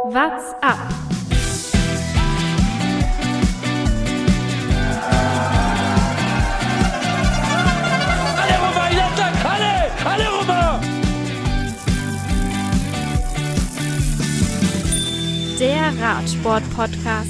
What's up? Alle rüber, Jattak, alle rüber! Der Radsport-Podcast.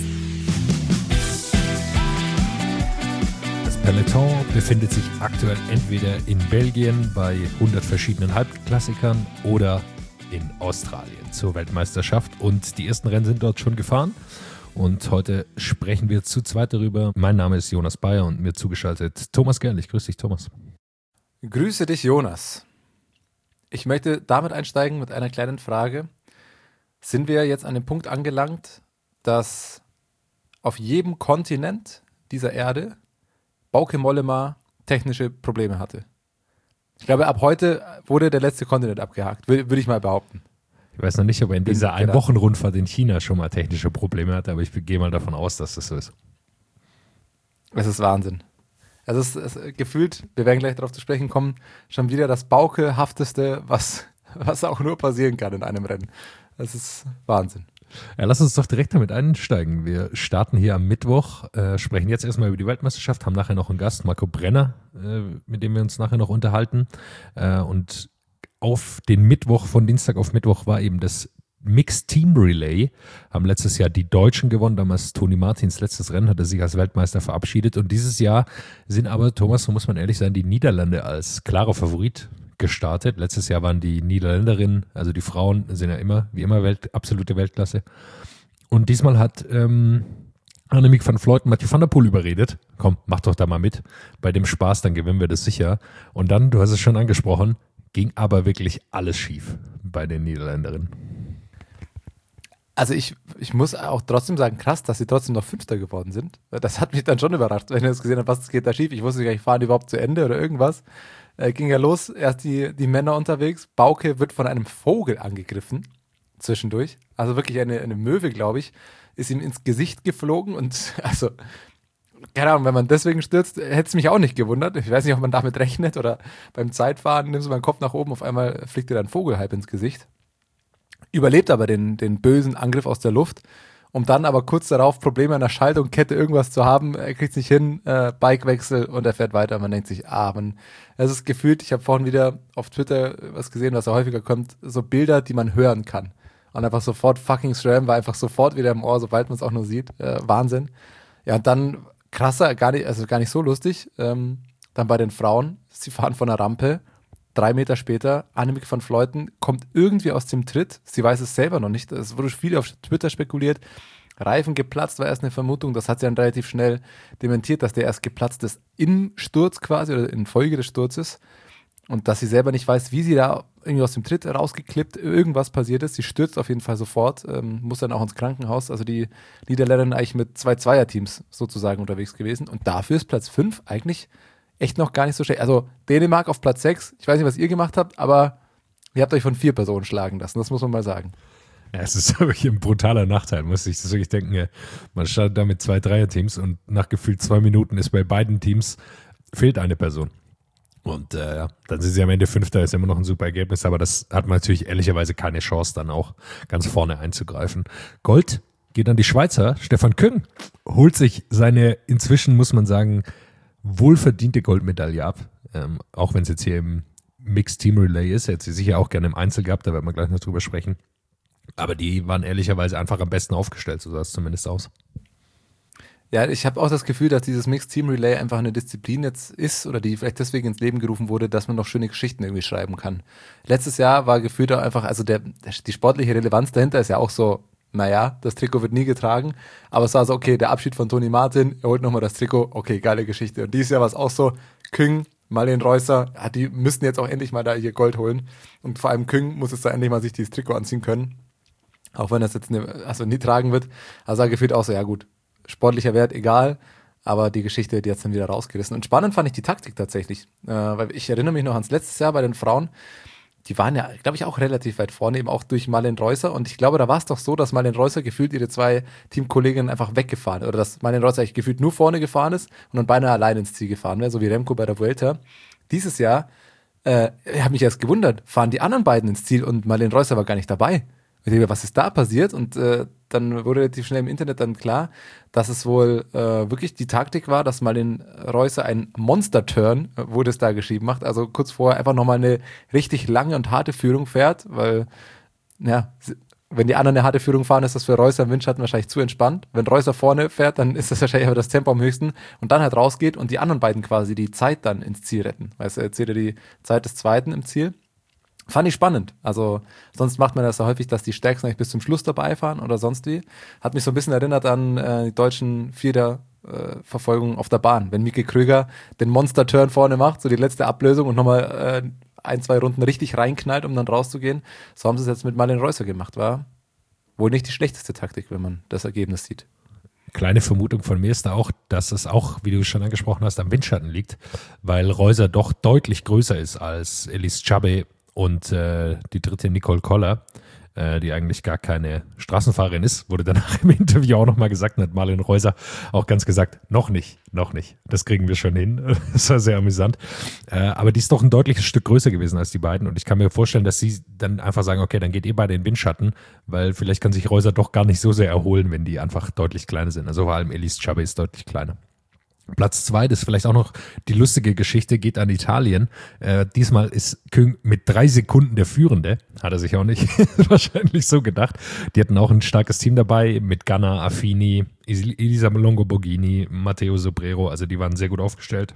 Das Peloton befindet sich aktuell entweder in Belgien bei 100 verschiedenen Halbklassikern oder in Australien zur Weltmeisterschaft, und die ersten Rennen sind dort schon gefahren und heute sprechen wir zu zweit darüber. Mein Name ist Jonas Bayer und mir zugeschaltet Thomas Gerlich. Grüß dich, Thomas. Grüße dich, Jonas. Ich möchte damit einsteigen mit einer kleinen Frage. Sind wir jetzt an dem Punkt angelangt, dass auf jedem Kontinent dieser Erde Bauke Mollema technische Probleme hatte? Ich glaube, ab heute wurde der letzte Kontinent abgehakt, würde ich mal behaupten. Ich weiß noch nicht, ob er in dieser Ein-Wochen-Rundfahrt in China schon mal technische Probleme hatte, aber ich gehe mal davon aus, dass das so ist. Es ist Wahnsinn. Es ist gefühlt, wir werden gleich darauf zu sprechen kommen, schon wieder das Bauke-hafteste, was auch nur passieren kann in einem Rennen. Das ist Wahnsinn. Ja, lass uns doch direkt damit einsteigen. Wir starten hier am Mittwoch, sprechen jetzt erstmal über die Weltmeisterschaft, haben nachher noch einen Gast, Marco Brenner, mit dem wir uns nachher noch unterhalten. Und auf den Mittwoch, von Dienstag auf Mittwoch, war eben das Mixed Team Relay. Haben letztes Jahr die Deutschen gewonnen, damals Toni Martins letztes Rennen, hat er sich als Weltmeister verabschiedet. Und dieses Jahr sind aber, Thomas, so muss man ehrlich sein, die Niederlande als klarer Favorit gestartet. Letztes Jahr waren die Niederländerinnen, also die Frauen, sind ja immer, wie immer, absolute Weltklasse. Und diesmal hat Annemiek van Vleuten Mathieu van der Poel überredet. Komm, mach doch da mal mit. Bei dem Spaß, dann gewinnen wir das sicher. Und dann, du hast es schon angesprochen, ging aber wirklich alles schief bei den Niederländerinnen. Also ich muss auch trotzdem sagen, krass, dass sie trotzdem noch Fünfter geworden sind. Das hat mich dann schon überrascht, wenn ich das gesehen habe, was geht da schief. Ich wusste gar nicht, fahren die überhaupt zu Ende oder irgendwas. Ging ja los, erst die Männer unterwegs. Bauke wird von einem Vogel angegriffen, zwischendurch. Also wirklich eine Möwe, glaube ich, ist ihm ins Gesicht geflogen. Und also, keine Ahnung, wenn man deswegen stürzt, hätte es mich auch nicht gewundert. Ich weiß nicht, ob man damit rechnet oder beim Zeitfahren nimmst du meinen Kopf nach oben, auf einmal fliegt dir dann ein Vogel halb ins Gesicht. Überlebt aber den bösen Angriff aus der Luft, um dann aber kurz darauf Probleme an der Schaltung, Kette, irgendwas zu haben. Er kriegt es nicht hin, Bikewechsel und er fährt weiter. Man denkt sich, es ist gefühlt, ich habe vorhin wieder auf Twitter was gesehen, was ja häufiger kommt, so Bilder, die man hören kann. Und einfach sofort fucking SRAM war einfach sofort wieder im Ohr, sobald man es auch nur sieht. Wahnsinn. Ja, und dann krasser, gar nicht so lustig. Dann bei den Frauen, sie fahren von der Rampe. 3 Meter später, Annemiek van Vleuten kommt irgendwie aus dem Tritt. Sie weiß es selber noch nicht. Es wurde viel auf Twitter spekuliert. Reifen geplatzt war erst eine Vermutung. Das hat sie dann relativ schnell dementiert, dass der erst geplatzt ist im Sturz quasi oder in Folge des Sturzes. Und dass sie selber nicht weiß, wie sie da irgendwie aus dem Tritt rausgeklippt, irgendwas passiert ist. Sie stürzt auf jeden Fall sofort, muss dann auch ins Krankenhaus. Also die Niederländerin eigentlich mit 2 Zweierteams sozusagen unterwegs gewesen. Und dafür ist Platz 5 eigentlich echt noch gar nicht so schlecht. Also Dänemark auf Platz 6. Ich weiß nicht, was ihr gemacht habt, aber ihr habt euch von 4 Personen schlagen lassen. Das muss man mal sagen. Ja, es ist wirklich ein brutaler Nachteil, muss ich das wirklich denken. Man startet da mit 2 Dreierteams und nach gefühlt 2 Minuten ist bei beiden Teams fehlt eine Person. Und dann sind sie am Ende Fünfter, ist immer noch ein super Ergebnis, aber das hat man natürlich ehrlicherweise keine Chance, dann auch ganz vorne einzugreifen. Gold geht an die Schweizer. Stefan Küng holt sich seine, inzwischen muss man sagen, wohlverdiente Goldmedaille ab, auch wenn es jetzt hier im Mixed Team Relay ist. Er hätte sie sicher auch gerne im Einzel gehabt, da werden wir gleich noch drüber sprechen. Aber die waren ehrlicherweise einfach am besten aufgestellt, so sah es zumindest aus. Ja, ich habe auch das Gefühl, dass dieses Mixed Team Relay einfach eine Disziplin jetzt ist oder die vielleicht deswegen ins Leben gerufen wurde, dass man noch schöne Geschichten irgendwie schreiben kann. Letztes Jahr war gefühlt auch einfach, also die sportliche Relevanz dahinter ist ja auch so, naja, das Trikot wird nie getragen, aber es war so, okay, der Abschied von Toni Martin, er holt nochmal das Trikot, okay, geile Geschichte. Und dieses Jahr war es auch so, Küng, Marleen Reusser, die müssten jetzt auch endlich mal da hier Gold holen. Und vor allem Küng muss es da endlich mal sich dieses Trikot anziehen können, auch wenn das jetzt nie tragen wird. Also da gefühlt auch so, ja gut, sportlicher Wert, egal, aber die Geschichte, die hat es dann wieder rausgerissen. Und spannend fand ich die Taktik tatsächlich, weil ich erinnere mich noch ans letztes Jahr bei den Frauen, die waren ja, glaube ich, auch relativ weit vorne, eben auch durch Marleen Reusser. Und ich glaube, da war es doch so, dass Marleen Reusser gefühlt ihre 2 Teamkolleginnen einfach weggefahren, oder dass Marleen Reusser eigentlich gefühlt nur vorne gefahren ist und dann beinahe allein ins Ziel gefahren wäre, so wie Remco bei der Vuelta. Dieses Jahr, ich habe mich erst gewundert, fahren die anderen beiden ins Ziel und Marleen Reusser war gar nicht dabei. Ich denke, was ist da passiert? Und dann wurde relativ schnell im Internet dann klar, dass es wohl wirklich die Taktik war, dass Marlen Reusser einen Monster-Turn, wurde es da geschrieben, macht. Also kurz vorher einfach nochmal eine richtig lange und harte Führung fährt, weil, ja, wenn die anderen eine harte Führung fahren, ist das für Reusser im Windschatten wahrscheinlich zu entspannt. Wenn Reusser vorne fährt, dann ist das wahrscheinlich aber das Tempo am höchsten und dann halt rausgeht und die anderen beiden quasi die Zeit dann ins Ziel retten. Weißt du, er erzählt ja die Zeit des Zweiten im Ziel. Fand ich spannend. Also sonst macht man das ja häufig, dass die Stärksten eigentlich bis zum Schluss dabei fahren oder sonst wie. Hat mich so ein bisschen erinnert an die deutschen Viererverfolgungen auf der Bahn. Wenn Mieke Kröger den Monster-Turn vorne macht, so die letzte Ablösung und nochmal 1-2 Runden richtig reinknallt, um dann rauszugehen. So haben sie es jetzt mit Marlen Reusser gemacht. War wohl nicht die schlechteste Taktik, wenn man das Ergebnis sieht. Kleine Vermutung von mir ist da auch, dass es auch, wie du schon angesprochen hast, am Windschatten liegt, weil Reusser doch deutlich größer ist als Elise Chabe und die dritte Nicole Koller, die eigentlich gar keine Straßenfahrerin ist, wurde danach im Interview auch nochmal gesagt und hat Marlen Reusser auch ganz gesagt, noch nicht. Das kriegen wir schon hin. Das war sehr amüsant. Aber die ist doch ein deutliches Stück größer gewesen als die beiden und ich kann mir vorstellen, dass sie dann einfach sagen, okay, dann geht ihr beide in den Windschatten, weil vielleicht kann sich Reusser doch gar nicht so sehr erholen, wenn die einfach deutlich kleiner sind. Also vor allem Elise Chabe ist deutlich kleiner. Platz 2, das ist vielleicht auch noch die lustige Geschichte, geht an Italien. Diesmal ist Küng mit 3 Sekunden der Führende, hat er sich auch nicht wahrscheinlich so gedacht. Die hatten auch ein starkes Team dabei mit Ganna, Affini, Elisa Longo-Borghini, Matteo Sobrero, also die waren sehr gut aufgestellt.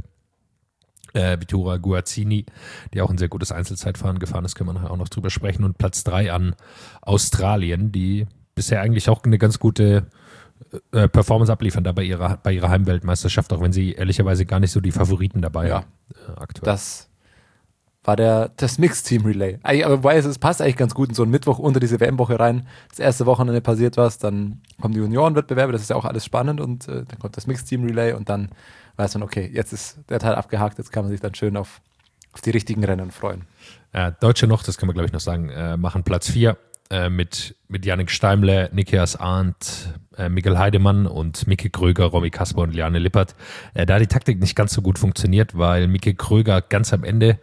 Vittoria Guazzini, die auch ein sehr gutes Einzelzeitfahren gefahren ist, können wir nachher auch noch drüber sprechen. Und Platz 3 an Australien, die bisher eigentlich auch eine ganz gute Performance abliefern da bei ihrer Heimweltmeisterschaft, auch wenn sie ehrlicherweise gar nicht so die Favoriten dabei haben aktuell. Das war das Mixed-Team-Relay. Aber es passt eigentlich ganz gut in so einen Mittwoch unter diese WM-Woche rein. Das erste Wochenende passiert was, dann kommen die Juniorenwettbewerbe, das ist ja auch alles spannend und dann kommt das Mixed-Team-Relay und dann weiß man, okay, jetzt ist der Teil abgehakt, jetzt kann man sich dann schön auf die richtigen Rennen freuen. Deutsche noch, das können wir glaube ich noch sagen, machen Platz 4. Mit Jannik Steimle, Nikias Arndt, Mikkel Heidemann und Mieke Kröger, Romy Kasper und Liane Lippert. Da hat die Taktik nicht ganz so gut funktioniert, weil Mieke Kröger ganz am Ende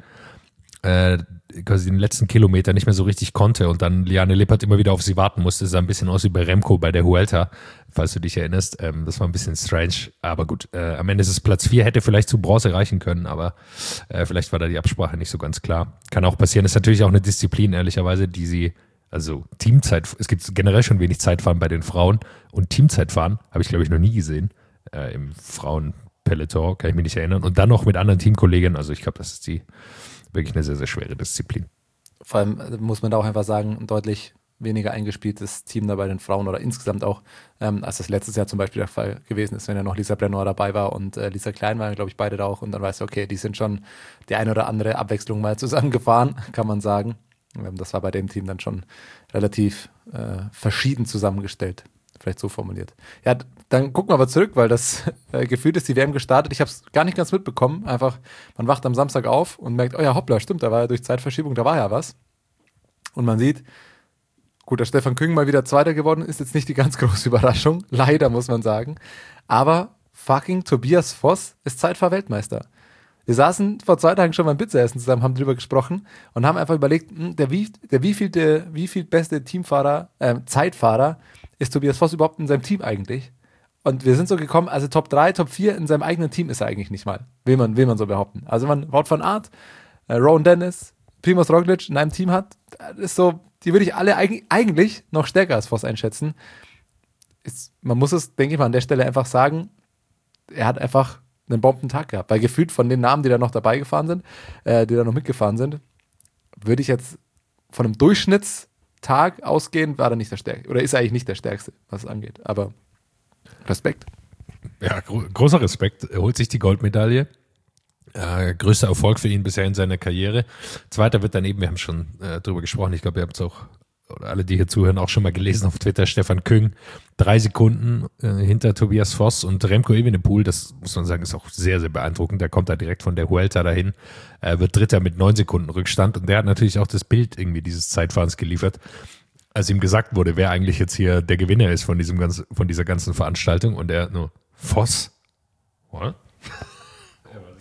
quasi den letzten Kilometer nicht mehr so richtig konnte und dann Liane Lippert immer wieder auf sie warten musste. Das sah ein bisschen aus wie bei Remco bei der Vuelta, falls du dich erinnerst. Das war ein bisschen strange, aber gut. Am Ende ist es Platz 4, hätte vielleicht zu Bronze reichen können, aber vielleicht war da die Absprache nicht so ganz klar. Kann auch passieren. Ist natürlich auch eine Disziplin, ehrlicherweise, die sie also Teamzeit, es gibt generell schon wenig Zeitfahren bei den Frauen und Teamzeitfahren habe ich, glaube ich, noch nie gesehen im Frauenpeloton, kann ich mich nicht erinnern. Und dann noch mit anderen Teamkollegen, also ich glaube, das ist wirklich eine sehr, sehr schwere Disziplin. Vor allem muss man da auch einfach sagen, ein deutlich weniger eingespieltes Team da bei den Frauen oder insgesamt auch, als das letztes Jahr zum Beispiel der Fall gewesen ist, wenn ja noch Lisa Brennauer dabei war und Lisa Klein waren, glaube ich, beide da auch und dann weißt du, okay, die sind schon die eine oder andere Abwechslung mal zusammengefahren, kann man sagen. Das war bei dem Team dann schon relativ verschieden zusammengestellt. Vielleicht so formuliert. Ja, dann gucken wir aber zurück, weil das gefühlt ist die WM gestartet. Ich habe es gar nicht ganz mitbekommen. Einfach, man wacht am Samstag auf und merkt, oh ja, hoppla, stimmt, da war ja durch Zeitverschiebung, da war ja was. Und man sieht, gut, dass Stefan Küng mal wieder Zweiter geworden ist, jetzt nicht die ganz große Überraschung. Leider, muss man sagen. Aber fucking Tobias Voss ist Zeitfahr-Weltmeister. Wir saßen vor 2 Tagen schon beim Pizzaessen zusammen, haben drüber gesprochen und haben einfach überlegt, der viel beste Teamfahrer, Zeitfahrer ist Tobias Voss überhaupt in seinem Team eigentlich? Und wir sind so gekommen, also Top 3, Top 4 in seinem eigenen Team ist er eigentlich nicht mal. Will man so behaupten. Also wenn man Wout van Aert, Rowan Dennis, Primož Roglič in einem Team hat, ist so, die würde ich alle eigentlich noch stärker als Voss einschätzen. Man muss es, denke ich mal, an der Stelle einfach sagen, er hat einfach einen Bombentag gehabt. Weil gefühlt von den Namen, die da noch dabei gefahren sind, die da noch mitgefahren sind, würde ich jetzt von einem Durchschnittstag ausgehen, war er nicht der Stärkste. Oder ist er eigentlich nicht der Stärkste, was es angeht. Aber Respekt. Ja, großer Respekt. Er holt sich die Goldmedaille. Größter Erfolg für ihn bisher in seiner Karriere. Zweiter wird daneben, wir haben schon drüber gesprochen, ich glaube, ihr habt es auch, oder alle, die hier zuhören, auch schon mal gelesen auf Twitter, Stefan Küng, 3 Sekunden hinter Tobias Voss und Remco Evenepoel, das muss man sagen, ist auch sehr, sehr beeindruckend. Der kommt da direkt von der Vuelta dahin, wird Dritter mit 9 Sekunden Rückstand und der hat natürlich auch das Bild irgendwie dieses Zeitfahrens geliefert, als ihm gesagt wurde, wer eigentlich jetzt hier der Gewinner ist von dieser ganzen Veranstaltung und er nur, Voss? What?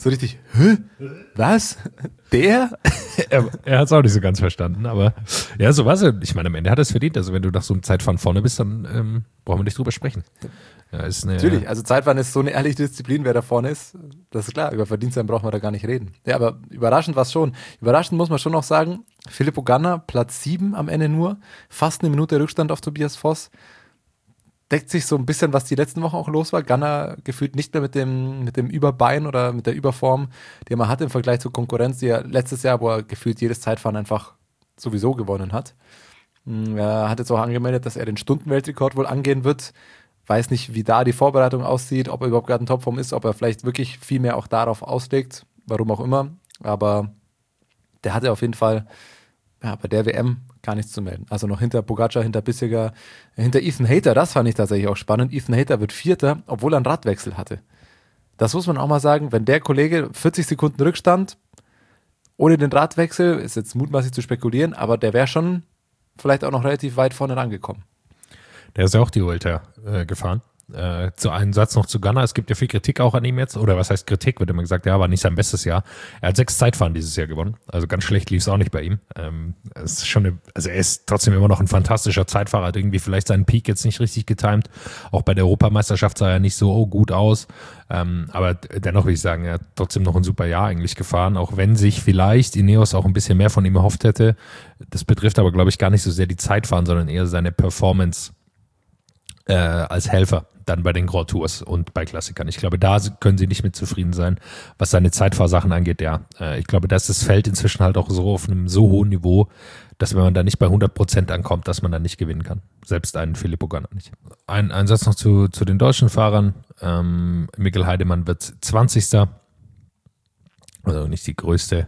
So richtig, hä? Was? Der? Er hat es auch nicht so ganz verstanden, aber ja, so war es. Ich meine, am Ende hat er es verdient. Also wenn du nach so einem Zeitfahren vorne bist, dann brauchen wir nicht drüber sprechen. Ja, ist Natürlich, also Zeitfahren ist so eine ehrliche Disziplin, wer da vorne ist. Das ist klar, über Verdienst brauchen wir da gar nicht reden. Ja, aber überraschend war es schon. Überraschend muss man schon noch sagen, Filippo Ganna, Platz 7 am Ende nur, fast eine Minute Rückstand auf Tobias Voss. Deckt sich so ein bisschen, was die letzten Wochen auch los war. Ganna gefühlt nicht mehr mit dem Überbein oder mit der Überform, die er mal hatte im Vergleich zur Konkurrenz, die er letztes Jahr, wo er gefühlt jedes Zeitfahren einfach sowieso gewonnen hat. Er hat jetzt auch angemeldet, dass er den Stundenweltrekord wohl angehen wird. Weiß nicht, wie da die Vorbereitung aussieht, ob er überhaupt gerade in Topform ist, ob er vielleicht wirklich viel mehr auch darauf auslegt, warum auch immer. Aber der hatte auf jeden Fall bei der WM gar nichts zu melden. Also noch hinter Pogacar, hinter Bissiger, hinter Ethan Hayter, das fand ich tatsächlich auch spannend. Ethan Hayter wird Vierter, obwohl er einen Radwechsel hatte. Das muss man auch mal sagen, wenn der Kollege 40 Sekunden Rückstand, ohne den Radwechsel, ist jetzt mutmaßlich zu spekulieren, aber der wäre schon vielleicht auch noch relativ weit vorne rangekommen. Der ist ja auch die Vuelta gefahren. Zu einem Satz noch zu Ganna. Es gibt ja viel Kritik auch an ihm jetzt. Oder was heißt Kritik? Wird immer gesagt, ja, war nicht sein bestes Jahr. Er hat 6 Zeitfahren dieses Jahr gewonnen. Also ganz schlecht lief es auch nicht bei ihm. Es ist schon er ist trotzdem immer noch ein fantastischer Zeitfahrer. Hat irgendwie vielleicht seinen Peak jetzt nicht richtig getimt. Auch bei der Europameisterschaft sah er nicht so gut aus. Aber dennoch will ich sagen, er hat trotzdem noch ein super Jahr eigentlich gefahren. Auch wenn sich vielleicht Ineos auch ein bisschen mehr von ihm erhofft hätte. Das betrifft aber, glaube ich, gar nicht so sehr die Zeitfahren, sondern eher seine Performance als Helfer dann bei den Grand Tours und bei Klassikern. Ich glaube, da können sie nicht mit zufrieden sein, was seine Zeitfahrsachen angeht. Ja, ich glaube, dass das Feld inzwischen halt auch so auf einem so hohen Niveau, dass wenn man da nicht bei 100% ankommt, dass man dann nicht gewinnen kann. Selbst einen Filippo Ganna nicht. Ein Satz noch zu den deutschen Fahrern. Mikkel Heidemann wird 20. Also nicht die größte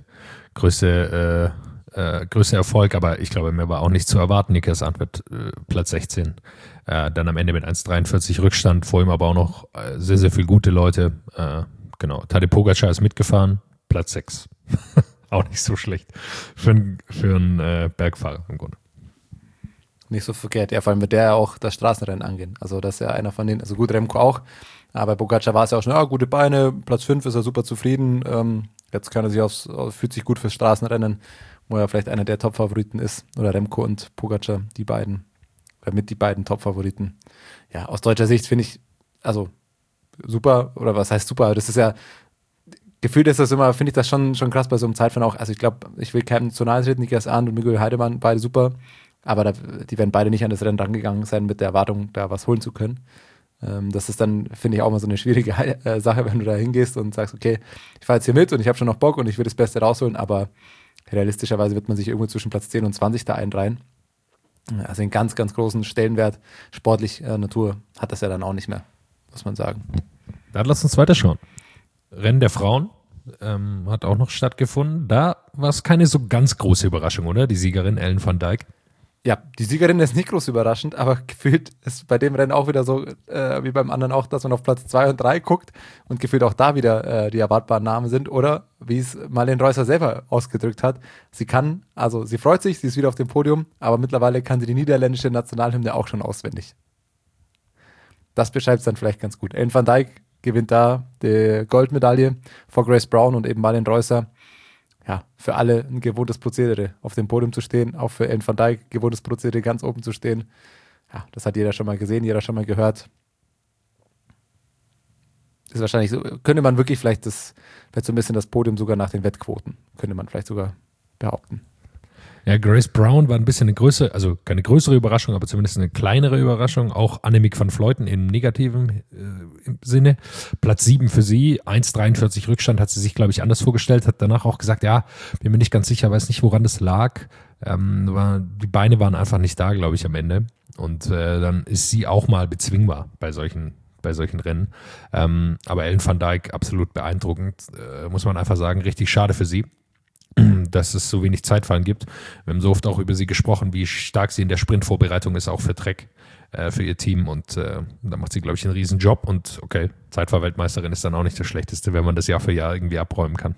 Erfolg, aber ich glaube, mehr war auch nicht zu erwarten. Nikias Arndt wird Platz 16. Dann am Ende mit 1,43 Rückstand, vor ihm aber auch noch sehr, sehr viele gute Leute. Genau, Tadej Pogacar ist mitgefahren, Platz 6. Auch nicht so schlecht für einen Bergfahrer im Grunde. Nicht so verkehrt, ja, vor allem mit der auch das Straßenrennen angehen. Also das ist ja einer von denen, also gut, Remco auch, aber bei Pogacar war es ja auch schon, gute Beine, Platz 5 ist er super zufrieden. Jetzt kann er sich fühlt sich gut fürs Straßenrennen, wo er vielleicht einer der Top-Favoriten ist, oder Remco und Pogacar, die beiden Top-Favoriten. Ja, aus deutscher Sicht finde ich, also super, oder was heißt super, das ist ja, gefühlt ist das immer, finde ich das schon krass bei so einem Zeitfahren auch, also ich glaube, ich will keinem zu nahe treten, Nikias Arndt und Mikkel Heidemann, beide super, aber die werden beide nicht an das Rennen rangegangen sein mit der Erwartung, da was holen zu können. Das ist dann, finde ich, auch mal so eine schwierige Sache, wenn du da hingehst und sagst, okay, ich fahre jetzt hier mit und ich habe schon noch Bock und ich will das Beste rausholen, aber realistischerweise wird man sich irgendwo zwischen Platz 10 und 20 da einreihen. Also einen ganz, ganz großen Stellenwert sportlich Natur hat das ja dann auch nicht mehr, muss man sagen. Dann lass uns weiterschauen. Rennen der Frauen hat auch noch stattgefunden. Da war es keine so ganz große Überraschung, oder? Die Siegerin Ellen van Dijk. Ja, die Siegerin ist nicht groß überraschend, aber gefühlt ist bei dem Rennen auch wieder so, wie beim anderen auch, dass man auf Platz 2 und 3 guckt und gefühlt auch da wieder die erwartbaren Namen sind. Oder, wie es Marlene Reusser selber ausgedrückt hat, sie freut sich, sie ist wieder auf dem Podium, aber mittlerweile kann sie die niederländische Nationalhymne auch schon auswendig. Das beschreibt es dann vielleicht ganz gut. Ellen van Dijk gewinnt da die Goldmedaille vor Grace Brown und eben Marlene Reusser. Ja, für alle ein gewohntes Prozedere, auf dem Podium zu stehen, auch für Ellen van Dijk gewohntes Prozedere, ganz oben zu stehen. Ja, das hat jeder schon mal gesehen, jeder schon mal gehört. Ist wahrscheinlich so, könnte man wirklich vielleicht so ein bisschen das Podium sogar nach den Wettquoten, könnte man vielleicht sogar behaupten. Ja, Grace Brown war ein bisschen also keine größere Überraschung, aber zumindest eine kleinere Überraschung. Auch Annemiek van Vleuten im negativen Sinne. Platz 7 für sie, 1,43 Rückstand, hat sie sich, glaube ich, anders vorgestellt, hat danach auch gesagt, ja, bin mir nicht ganz sicher, weiß nicht, woran das lag. Die Beine waren einfach nicht da, glaube ich, am Ende. Und dann ist sie auch mal bezwingbar bei solchen Rennen. Aber Ellen van Dijk absolut beeindruckend, muss man einfach sagen, richtig schade für sie, dass es so wenig Zeitfahren gibt. Wir haben so oft auch über sie gesprochen, wie stark sie in der Sprintvorbereitung ist, auch für Trek, für ihr Team. Und da macht sie, glaube ich, einen riesen Job. Und okay, Zeitfahr-Weltmeisterin ist dann auch nicht das Schlechteste, wenn man das Jahr für Jahr irgendwie abräumen kann.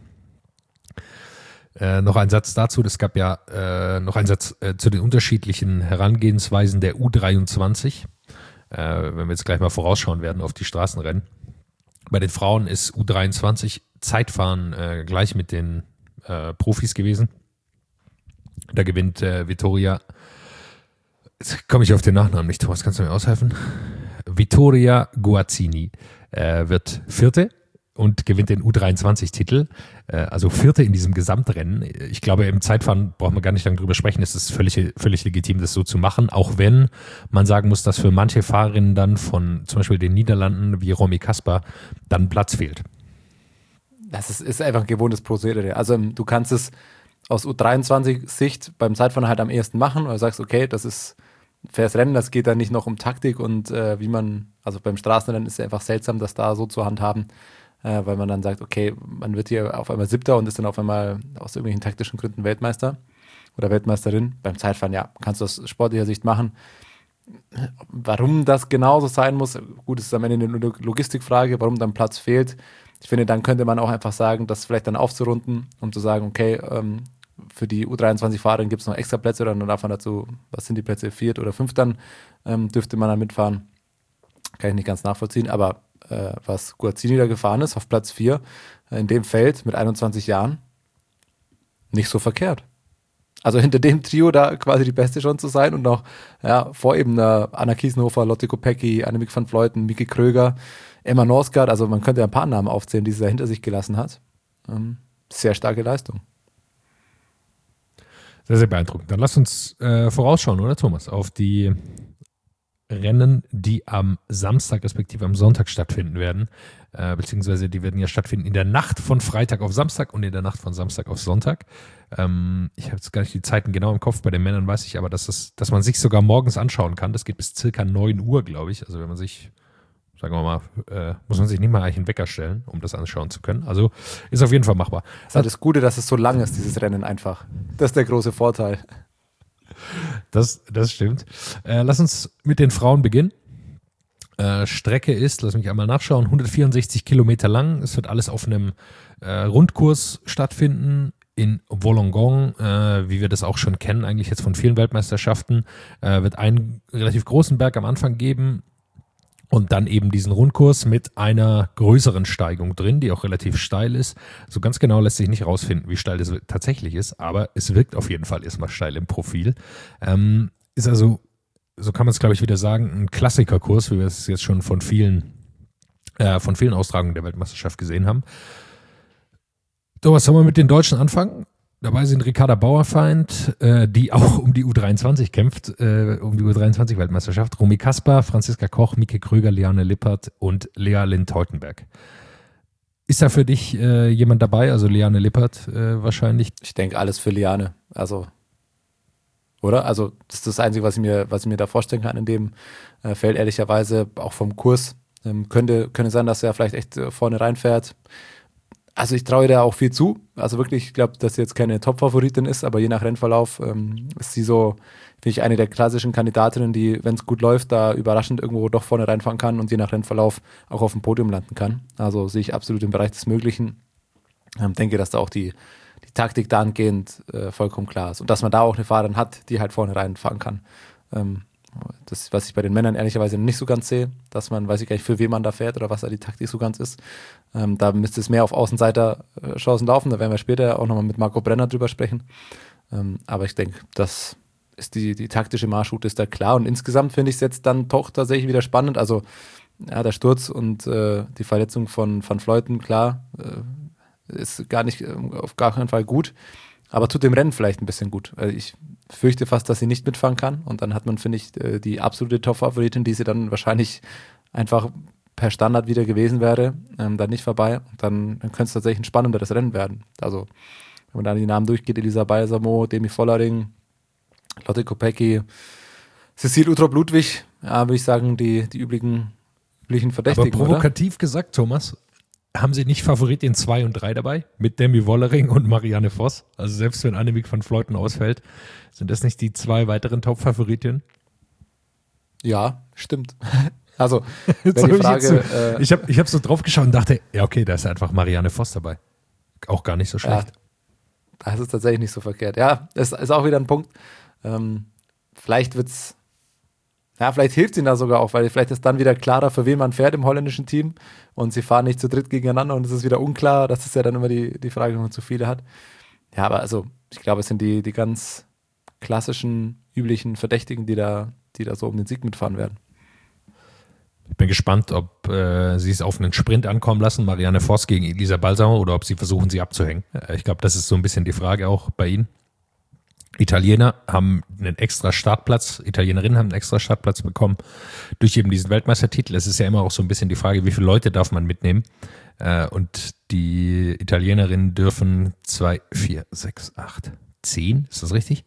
Noch ein Satz dazu, es gab ja noch einen Satz zu den unterschiedlichen Herangehensweisen der U23. Wenn wir jetzt gleich mal vorausschauen werden auf die Straßenrennen. Bei den Frauen ist U23 Zeitfahren gleich mit den Profis gewesen. Da gewinnt Vittoria, jetzt komme ich auf den Nachnamen nicht, Thomas, kannst du mir aushelfen? Vittoria Guazzini wird Vierte und gewinnt den U23-Titel, also Vierte in diesem Gesamtrennen. Ich glaube, im Zeitfahren braucht man gar nicht lange drüber sprechen, es ist völlig legitim, das so zu machen, auch wenn man sagen muss, dass für manche Fahrerinnen dann von zum Beispiel den Niederlanden wie Romy Kasper dann Platz fehlt. Das ist einfach ein gewohntes Prozedere. Also du kannst es aus U23-Sicht beim Zeitfahren halt am ehesten machen, oder sagst, okay, das ist faires Rennen, das geht dann nicht noch um Taktik und wie man, also beim Straßenrennen ist es einfach seltsam, das da so zu handhaben, weil man dann sagt, okay, man wird hier auf einmal Siebter und ist dann auf einmal aus irgendwelchen taktischen Gründen Weltmeister oder Weltmeisterin. Beim Zeitfahren, ja, kannst du aus sportlicher Sicht machen. Warum das genauso sein muss, gut, es ist am Ende eine Logistikfrage, warum dann Platz fehlt. Ich finde, dann könnte man auch einfach sagen, das vielleicht dann aufzurunden, um zu sagen, okay, für die U23-Fahrerinnen gibt es noch extra Plätze, oder dann darf man dazu, was sind die Plätze, 4. oder 5. dann, dürfte man dann mitfahren. Kann ich nicht ganz nachvollziehen, aber was Guazzini da gefahren ist, auf Platz 4, in dem Feld mit 21 Jahren, nicht so verkehrt. Also hinter dem Trio da quasi die Beste schon zu sein und noch vor eben Anna Kiesenhofer, Lotte Kopecky, Annemiek van Vleuten, Mieke Kröger, Emma Norsgaard, also man könnte ein paar Namen aufzählen, die sie da hinter sich gelassen hat. Sehr starke Leistung. Sehr, sehr beeindruckend. Dann lass uns vorausschauen, oder Thomas, auf die Rennen, die am Samstag respektive am Sonntag stattfinden werden. Beziehungsweise die werden ja stattfinden in der Nacht von Freitag auf Samstag und in der Nacht von Samstag auf Sonntag. Ich habe jetzt gar nicht die Zeiten genau im Kopf, bei den Männern weiß ich aber, dass man sich sogar morgens anschauen kann. Das geht bis circa 9 Uhr, glaube ich. Also wenn man sich, sagen wir mal, muss man sich nicht mal eigentlich einen Wecker stellen, um das anschauen zu können. Also ist auf jeden Fall machbar. Das ist halt das Gute, dass es so lang ist, dieses Rennen einfach. Das ist der große Vorteil. Das stimmt. Lass uns mit den Frauen beginnen. Strecke ist, lass mich einmal nachschauen, 164 Kilometer lang. Es wird alles auf einem Rundkurs stattfinden in Wollongong, wie wir das auch schon kennen, eigentlich jetzt von vielen Weltmeisterschaften. Wird einen relativ großen Berg am Anfang geben und dann eben diesen Rundkurs mit einer größeren Steigung drin, die auch relativ steil ist. So ganz genau lässt sich nicht rausfinden, wie steil das tatsächlich ist, aber es wirkt auf jeden Fall erstmal steil im Profil. Ist also, so kann man es glaube ich wieder sagen, ein Klassikerkurs, wie wir es jetzt schon von vielen Austragungen der Weltmeisterschaft gesehen haben. So, was sollen wir mit den Deutschen anfangen? Dabei sind Ricarda Bauerfeind, die auch um die U23 kämpft, um die U23-Weltmeisterschaft. Romy Kasper, Franziska Koch, Mieke Kröger, Liane Lippert und Lea Lind-Teutenberg. Ist da für dich jemand dabei? Also Liane Lippert wahrscheinlich? Ich denke, alles für Liane. Also, oder? Also, das ist das Einzige, was ich mir da vorstellen kann in dem Feld, ehrlicherweise, auch vom Kurs. Könnte sein, dass er vielleicht echt vorne reinfährt. Also ich traue ihr da auch viel zu. Also wirklich, ich glaube, dass sie jetzt keine Top-Favoritin ist, aber je nach Rennverlauf ist sie so, finde ich, eine der klassischen Kandidatinnen, die, wenn es gut läuft, da überraschend irgendwo doch vorne reinfahren kann und je nach Rennverlauf auch auf dem Podium landen kann. Also sehe ich absolut im Bereich des Möglichen. Denke, dass da auch die Taktik dahingehend vollkommen klar ist. Und dass man da auch eine Fahrerin hat, die halt vorne reinfahren kann. Das, was ich bei den Männern ehrlicherweise nicht so ganz sehe, dass man, weiß ich gar nicht, für wen man da fährt oder was da die Taktik so ganz ist. Da müsste es mehr auf Außenseiter-Chancen laufen, da werden wir später auch nochmal mit Marco Brenner drüber sprechen. Aber ich denke, das ist die taktische Marschroute ist da klar und insgesamt finde ich es jetzt dann doch tatsächlich wieder spannend. Also ja, der Sturz und die Verletzung von Van Vleuten, klar, ist gar nicht, auf gar keinen Fall gut, aber tut dem Rennen vielleicht ein bisschen gut. Ich fürchte fast, dass sie nicht mitfahren kann und dann hat man, finde ich, die absolute Top-Favoritin, die sie dann wahrscheinlich einfach per Standard wieder gewesen wäre, dann nicht vorbei und dann könnte es tatsächlich ein spannenderes Rennen werden. Also wenn man da die Namen durchgeht, Elisa Balsamo, Demi Vollering, Lotte Kopecky, Cecile Uttrup-Ludwig, ja, würde ich sagen, die üblichen Verdächtigen. Aber provokativ oder? Gesagt, Thomas, haben sie nicht Favoritin 2 und 3 dabei? Mit Demi Wollering und Marianne Vos? Also selbst wenn Annemiek van Vleuten ausfällt, sind das nicht die 2 weiteren Top-Favoritinnen? Ja, stimmt. Also, wenn die Frage... Ich hab so drauf geschaut und dachte, ja okay, da ist einfach Marianne Vos dabei. Auch gar nicht so schlecht. Ja, das ist tatsächlich nicht so verkehrt. Ja, das ist auch wieder ein Punkt. Vielleicht wird's... Ja, vielleicht hilft es ihnen da sogar auch, weil vielleicht ist dann wieder klarer, für wen man fährt im holländischen Team und sie fahren nicht zu dritt gegeneinander und es ist wieder unklar. Das ist ja dann immer die Frage, wenn man zu viele hat. Ja, aber also ich glaube, es sind die ganz klassischen, üblichen Verdächtigen, die da so um den Sieg mitfahren werden. Ich bin gespannt, ob sie es auf einen Sprint ankommen lassen, Marianne Vos gegen Elisa Balsamo, oder ob sie versuchen, sie abzuhängen. Ich glaube, das ist so ein bisschen die Frage auch bei ihnen. Italiener haben einen extra Startplatz, Italienerinnen haben einen extra Startplatz bekommen durch eben diesen Weltmeistertitel. Es ist ja immer auch so ein bisschen die Frage, wie viele Leute darf man mitnehmen? Und die Italienerinnen dürfen 2, 4, 6, 8, 10, ist das richtig?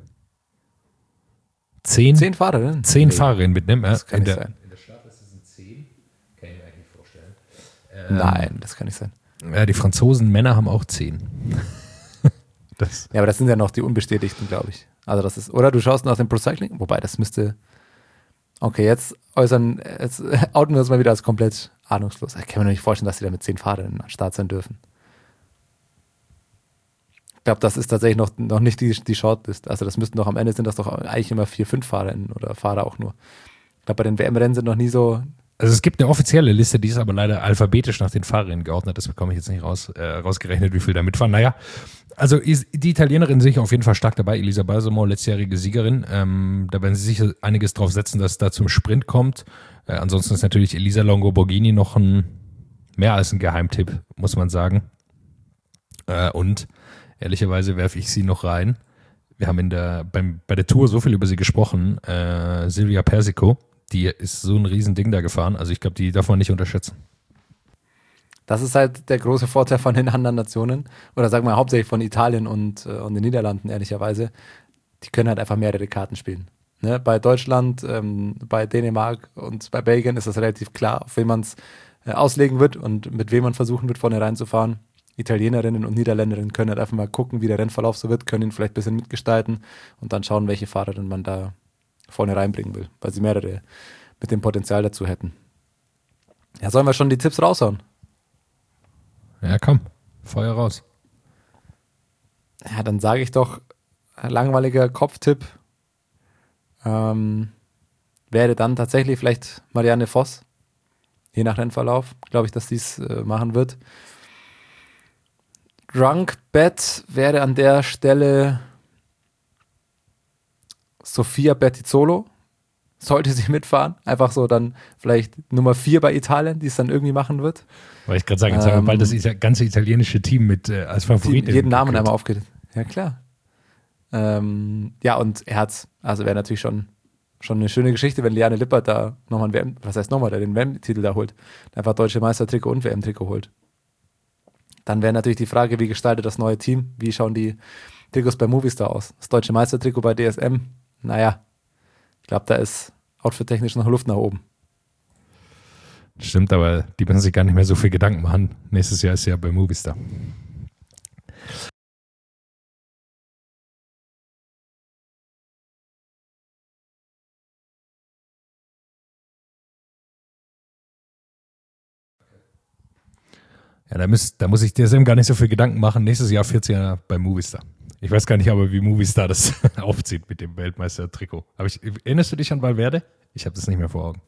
10 Fahrerinnen? 10 Fahrerinnen mitnehmen. Das kann nicht sein. In der Startliste sind 10, kann ich mir eigentlich nicht vorstellen. Nein, das kann nicht sein. Ja, die Franzosen Männer haben auch 10. Ja, aber das sind ja noch die Unbestätigten, glaube ich. Also das ist, oder du schaust nach dem Procycling, wobei das müsste, okay, jetzt outen wir uns mal wieder als komplett ahnungslos. Ich kann mir noch nicht vorstellen, dass sie da mit 10 Fahrern am Start sein dürfen. Ich glaube, das ist tatsächlich noch nicht die Shortlist. Also das müssten doch am Ende sind das doch eigentlich immer 4, 5 Fahrerinnen oder Fahrer auch nur. Ich glaube, bei den WM-Rennen sind noch nie so. Also es gibt eine offizielle Liste, die ist aber leider alphabetisch nach den Fahrerinnen geordnet. Das bekomme ich jetzt nicht rausgerechnet, wie viel da mitfahren. Naja, also die Italienerin sehe ich auf jeden Fall stark dabei. Elisa Balsamo, letztjährige Siegerin. Da werden sie sicher einiges drauf setzen, dass es da zum Sprint kommt. Ansonsten ist natürlich Elisa Longo-Borghini noch mehr als ein Geheimtipp, muss man sagen. Und ehrlicherweise werfe ich sie noch rein. Wir haben bei der Tour so viel über sie gesprochen. Silvia Persico, die ist so ein Riesending da gefahren. Also ich glaube, die darf man nicht unterschätzen. Das ist halt der große Vorteil von den anderen Nationen. Oder sagen wir hauptsächlich von Italien und den Niederlanden, ehrlicherweise. Die können halt einfach mehrere Karten spielen. Ne? Bei Deutschland, bei Dänemark und bei Belgien ist das relativ klar, auf wen man es auslegen wird und mit wem man versuchen wird, vorne reinzufahren. Italienerinnen und Niederländerinnen können halt einfach mal gucken, wie der Rennverlauf so wird, können ihn vielleicht ein bisschen mitgestalten und dann schauen, welche Fahrerinnen man da vorne reinbringen will, weil sie mehrere mit dem Potenzial dazu hätten. Ja, sollen wir schon die Tipps raushauen? Ja, komm, Feuer raus. Ja, dann sage ich doch, langweiliger Kopftipp wäre dann tatsächlich vielleicht Marianne Vos, je nach Rennverlauf, glaube ich, dass sie es machen wird. Drunk Bet wäre an der Stelle Sofia Bertizzolo, sollte sie mitfahren. Einfach so dann vielleicht Nummer 4 bei Italien, die es dann irgendwie machen wird. Weil ich gerade sagen, jetzt haben wir bald das ganze italienische Team mit als Favorit. Jeden Namen einmal aufgeht. Ja, klar. Ja, und Herz. Also wäre natürlich schon eine schöne Geschichte, wenn Liane Lippert da nochmal den WM-Titel da holt. Einfach deutsche Meistertrikot und WM-Trikot holt. Dann wäre natürlich die Frage, wie gestaltet das neue Team? Wie schauen die Trikots bei Movistar aus? Das deutsche Meistertrikot bei DSM? Naja, ich glaube, da ist outfit-technisch noch Luft nach oben. Stimmt, aber die müssen sich gar nicht mehr so viel Gedanken machen. Nächstes Jahr ist ja bei Movistar. Ja, da muss ich DSM gar nicht so viel Gedanken machen. Nächstes Jahr 14er bei Movistar. Ich weiß gar nicht, aber wie Movistar das aufzieht mit dem Weltmeister-Trikot. Erinnerst du dich an Valverde? Ich habe das nicht mehr vor Augen.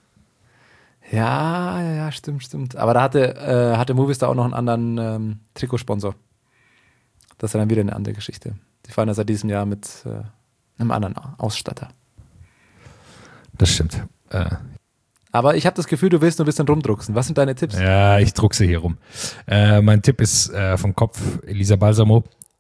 Ja, stimmt. Aber da hatte Movistar auch noch einen anderen Trikotsponsor. Das ist dann wieder eine andere Geschichte. Die fahren ja seit diesem Jahr mit einem anderen Ausstatter. Das stimmt. Aber ich habe das Gefühl, du willst nur ein bisschen rumdrucksen. Was sind deine Tipps? Ja, ich druckse hier rum. Mein Tipp ist vom Kopf Elisa Balsamo,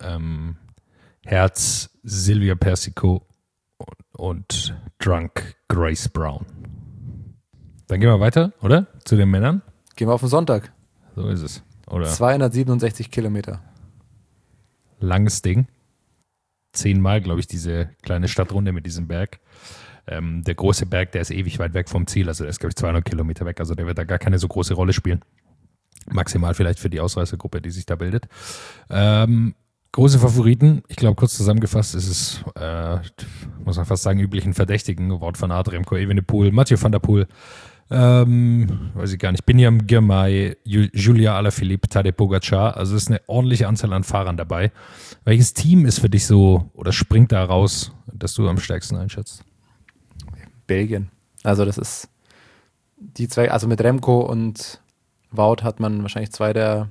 Herz Silvia Persico und Drunk Grace Brown. Dann gehen wir weiter, oder? Zu den Männern. Gehen wir auf den Sonntag. So ist es. Oder 267 Kilometer. Langes Ding. 10-mal, glaube ich, diese kleine Stadtrunde mit diesem Berg. Der große Berg, der ist ewig weit weg vom Ziel. Also der ist, glaube ich, 200 Kilometer weg. Also der wird da gar keine so große Rolle spielen. Maximal vielleicht für die Ausreißergruppe, die sich da bildet. Große Favoriten. Ich glaube, kurz zusammengefasst ist es, muss man fast sagen, üblichen Verdächtigen. Wort von Aert, Remco Evenepoel, Mathieu van der Poel, weiß ich gar nicht, Biniam Girmay, Julia Alaphilippe, Tadej Pogacar. Also es ist eine ordentliche Anzahl an Fahrern dabei. Welches Team ist für dich so, oder springt da raus, dass du am stärksten einschätzt? Belgien. Also das ist die zwei, also mit Remco und Wout hat man wahrscheinlich zwei der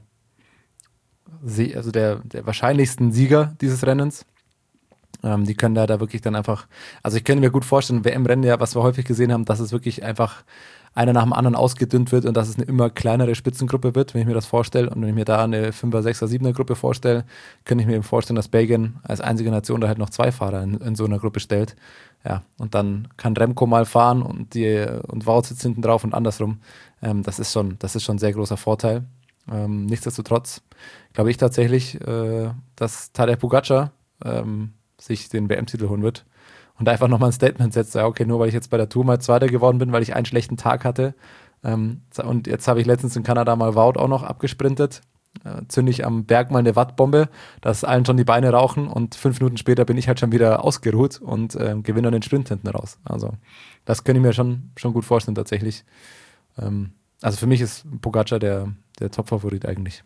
wahrscheinlichsten Sieger dieses Rennens. Die können da wirklich dann einfach, also ich könnte mir gut vorstellen, WM-Rennen, ja, was wir häufig gesehen haben, dass es wirklich einfach einer nach dem anderen ausgedünnt wird und dass es eine immer kleinere Spitzengruppe wird, wenn ich mir das vorstelle. Und wenn ich mir da eine 5er, 6er, 7er Gruppe vorstelle, könnte ich mir eben vorstellen, dass Belgien als einzige Nation da halt noch 2 Fahrer in so einer Gruppe stellt. Ja, und dann kann Remco mal fahren und Wout sitzt hinten drauf und andersrum. Das ist schon ein sehr großer Vorteil. Nichtsdestotrotz glaube ich tatsächlich, dass Tadej Pogačar sich den WM-Titel holen wird und einfach nochmal ein Statement setzt, ja, okay, nur weil ich jetzt bei der Tour mal Zweiter geworden bin, weil ich einen schlechten Tag hatte und jetzt habe ich letztens in Kanada mal Wout auch noch abgesprintet, zünde ich am Berg mal eine Wattbombe, dass allen schon die Beine rauchen und 5 Minuten später bin ich halt schon wieder ausgeruht und gewinne dann den Sprint hinten raus. Also das könnte ich mir schon gut vorstellen tatsächlich. Also für mich ist Pogačar der Top-Favorit eigentlich.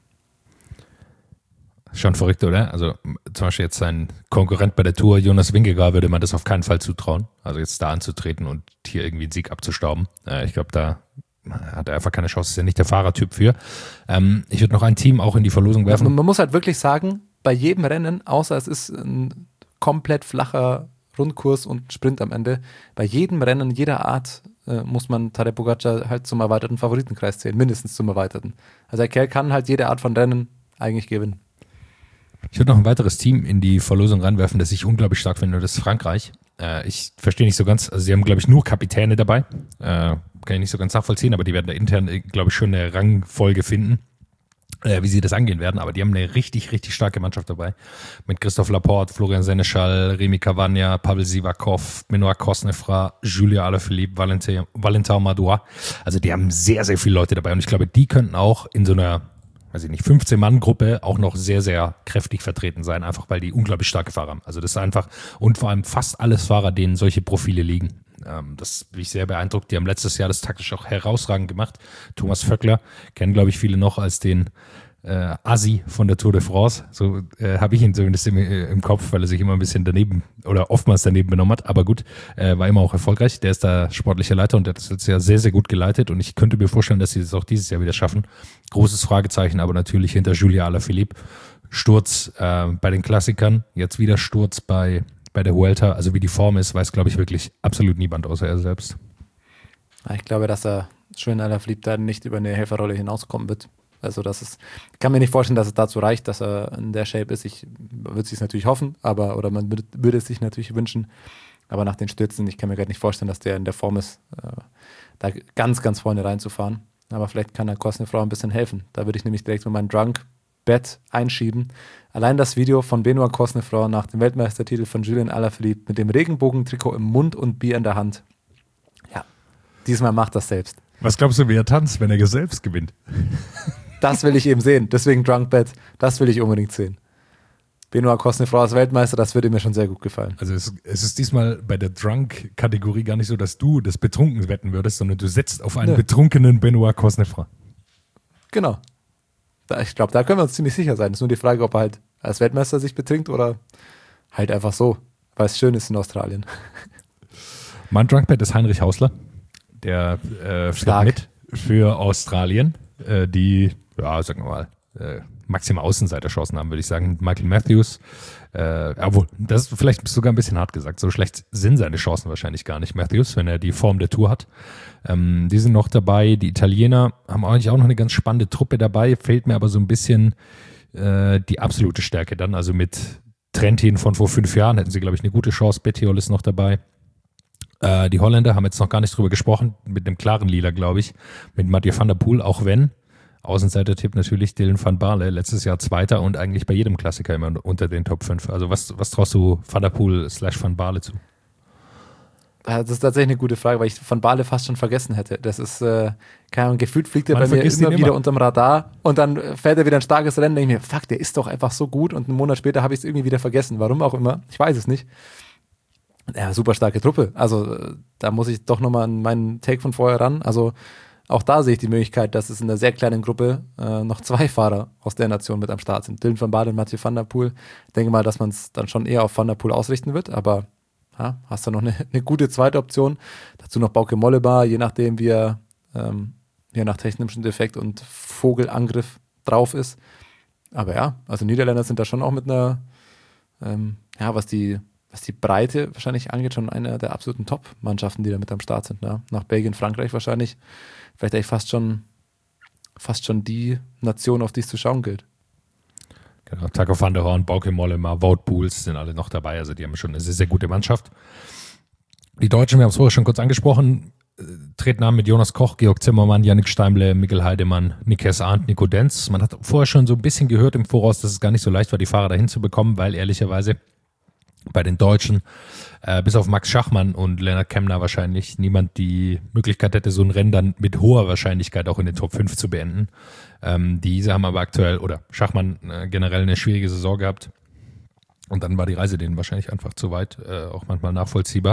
Schon verrückt, oder? Also zum Beispiel jetzt sein Konkurrent bei der Tour, Jonas Vingegaard, würde man das auf keinen Fall zutrauen. Also jetzt da anzutreten und hier irgendwie einen Sieg abzustauben. Ich glaube, da hat er einfach keine Chance. Ist ja nicht der Fahrertyp für. Ich würde noch ein Team auch in die Verlosung werfen. Man muss halt wirklich sagen, bei jedem Rennen, außer es ist ein komplett flacher Rundkurs und Sprint am Ende, bei jedem Rennen jeder Art muss man Tadej Pogačar halt zum erweiterten Favoritenkreis zählen, mindestens zum erweiterten. Also der Kerl kann halt jede Art von Rennen eigentlich gewinnen. Ich würde noch ein weiteres Team in die Verlosung reinwerfen, das ich unglaublich stark finde, das ist Frankreich. Ich verstehe nicht so ganz, also sie haben, glaube ich, nur Kapitäne dabei. Kann ich nicht so ganz nachvollziehen, aber die werden da intern, glaube ich, schon eine Rangfolge finden, wie sie das angehen werden. Aber die haben eine richtig, richtig starke Mannschaft dabei. Mit Christophe Laporte, Florian Sénéchal, Rémi Cavagna, Pavel Sivakov, Benoît Cosnefroy, Julia Alaphilippe, Valentin Madouas. Also die haben sehr, sehr viele Leute dabei. Und ich glaube, die könnten auch in so einer 15-Mann-Gruppe auch noch sehr, sehr kräftig vertreten sein, einfach weil die unglaublich starke Fahrer haben. Also das ist einfach, und vor allem fast alles Fahrer, denen solche Profile liegen. Das bin ich sehr beeindruckt. Die haben letztes Jahr das taktisch auch herausragend gemacht. Thomas Vöckler, kennen glaube ich viele noch als den Assi von der Tour de France. So habe ich ihn zumindest im Kopf, weil er sich immer ein bisschen daneben oder oftmals daneben benommen hat. Aber gut, war immer auch erfolgreich. Der ist da sportlicher Leiter und der hat das jetzt ja sehr, sehr gut geleitet. Und ich könnte mir vorstellen, dass sie das auch dieses Jahr wieder schaffen. Großes Fragezeichen, aber natürlich hinter Julia Alaphilippe. Sturz bei den Klassikern, jetzt wieder Sturz bei der Vuelta. Also wie die Form ist, weiß, glaube ich, wirklich absolut niemand außer er selbst. Ich glaube, dass er schön Alaphilippe da nicht über eine Helferrolle hinauskommen wird. Also ich kann mir nicht vorstellen, dass es dazu reicht, dass er in der Shape ist. Ich würde es natürlich hoffen, oder man würde es sich natürlich wünschen. Aber nach den Stürzen, ich kann mir gerade nicht vorstellen, dass der in der Form ist, da ganz, ganz vorne reinzufahren. Aber vielleicht kann der Cosnefroy ein bisschen helfen. Da würde ich nämlich direkt mit meinem Drunk-Bet einschieben. Allein das Video von Benoît Cosnefroy nach dem Weltmeistertitel von Julian Alaphilippe mit dem Regenbogentrikot im Mund und Bier in der Hand. Ja, diesmal macht das selbst. Was glaubst du, wie er tanzt, wenn er selbst gewinnt? Das will ich eben sehen. Deswegen Drunk Bet. Das will ich unbedingt sehen. Benoît Cosnefroy als Weltmeister, das würde mir schon sehr gut gefallen. Also es ist diesmal bei der Drunk-Kategorie gar nicht so, dass du das betrunken wetten würdest, sondern du setzt auf einen betrunkenen Benoît Cosnefroy. Genau. Ich glaube, da können wir uns ziemlich sicher sein. Es ist nur die Frage, ob er halt als Weltmeister sich betrinkt oder halt einfach so, weil es schön ist in Australien. Mein Drunk-Bet ist Heinrich Hausler. Der fährt mit für Australien, die, ja, sagen wir mal, maximal Außenseiterchancen haben, würde ich sagen. Michael Matthews, obwohl, das ist vielleicht sogar ein bisschen hart gesagt. So schlecht sind seine Chancen wahrscheinlich gar nicht, Matthews, wenn er die Form der Tour hat. Die sind noch dabei. Die Italiener haben eigentlich auch noch eine ganz spannende Truppe dabei. Fehlt mir aber so ein bisschen die absolute Stärke dann. Also mit Trentin von vor 5 Jahren hätten sie, glaube ich, eine gute Chance. Bettiol ist noch dabei. Die Holländer haben jetzt noch gar nicht drüber gesprochen, mit einem klaren Lila, glaube ich, mit Mathieu van der Poel, auch wenn, Außenseiter-Tipp natürlich, Dylan van Baarle, letztes Jahr Zweiter und eigentlich bei jedem Klassiker immer unter den Top 5. Also was traust du Van der Poel / Van Baarle zu? Das ist tatsächlich eine gute Frage, weil ich Van Baarle fast schon vergessen hätte. Das ist, keine Ahnung, gefühlt fliegt er bei mir immer wieder unterm Radar und dann fährt er wieder ein starkes Rennen, denke ich mir, fuck, der ist doch einfach so gut und einen Monat später habe ich es irgendwie wieder vergessen. Warum auch immer, ich weiß es nicht. Ja, super starke Truppe. Also da muss ich doch nochmal an meinen Take von vorher ran. Also auch da sehe ich die Möglichkeit, dass es in einer sehr kleinen Gruppe noch 2 Fahrer aus der Nation mit am Start sind. Dylan van Baarle und Mathieu van der Poel. Ich denke mal, dass man es dann schon eher auf Van der Poel ausrichten wird, aber Ja, hast du noch eine gute zweite Option. Dazu noch Bauke Mollema, je nachdem, wie er je nach technischem Defekt und Vogelangriff drauf ist. Aber ja, also Niederländer sind da schon auch mit einer, was die Breite wahrscheinlich angeht, schon eine der absoluten Top-Mannschaften, die da mit am Start sind. Ne? Nach Belgien, Frankreich wahrscheinlich. Vielleicht eigentlich fast schon die Nation, auf die es zu schauen gilt. Genau, Taco van der Horn, Bauke Mollema, Wout Poels sind alle noch dabei. Also die haben schon eine sehr, sehr gute Mannschaft. Die Deutschen, wir haben es vorher schon kurz angesprochen, treten an mit Jonas Koch, Georg Zimmermann, Yannick Steimle, Mikkel Heidemann, Nikes Arndt, Nico Denz. Man hat vorher schon so ein bisschen gehört im Voraus, dass es gar nicht so leicht war, die Fahrer dahin zu bekommen, weil ehrlicherweise bei den Deutschen, bis auf Max Schachmann und Lennart Kemner wahrscheinlich niemand die Möglichkeit hätte, so ein Rennen dann mit hoher Wahrscheinlichkeit auch in den Top 5 zu beenden. Diese haben aber aktuell, oder Schachmann generell eine schwierige Saison gehabt. Und dann war die Reise denen wahrscheinlich einfach zu weit, auch manchmal nachvollziehbar.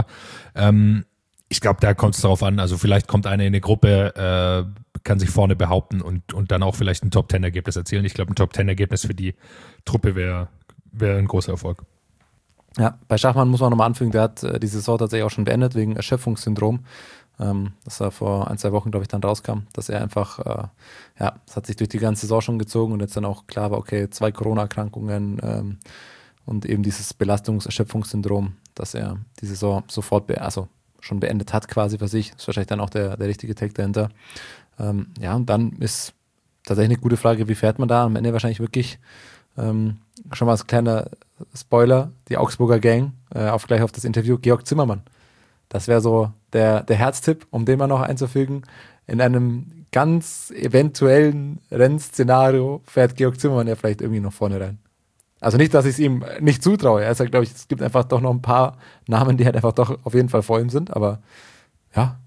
Ich glaube, da kommt es darauf an, also vielleicht kommt einer in eine Gruppe, kann sich vorne behaupten und dann auch vielleicht ein Top-10-Ergebnis erzielen. Ich glaube, ein Top-10-Ergebnis für die Truppe wäre ein großer Erfolg. Ja, bei Schachmann muss man nochmal anfügen, der hat die Saison tatsächlich auch schon beendet wegen Erschöpfungssyndrom. Das war vor 1-2 Wochen, glaube ich, dann rauskam, dass er einfach, das hat sich durch die ganze Saison schon gezogen und jetzt dann auch klar war, okay, 2 Corona-Erkrankungen und eben dieses Erschöpfungssyndrom, dass er die Saison sofort schon beendet hat quasi für sich. Das ist wahrscheinlich dann auch der richtige Take dahinter. Und dann ist tatsächlich eine gute Frage, wie fährt man da? Am Ende wahrscheinlich wirklich schon mal als kleiner Spoiler, die Augsburger Gang, gleich auf das Interview, Georg Zimmermann. Das wäre so der Herztipp, um den mal noch einzufügen. In einem ganz eventuellen Rennszenario fährt Georg Zimmermann ja vielleicht irgendwie noch vorne rein. Also nicht, dass ich es ihm nicht zutraue. Er sagt, glaube ich, es gibt einfach doch noch ein paar Namen, die halt einfach doch auf jeden Fall vor ihm sind. Aber ja,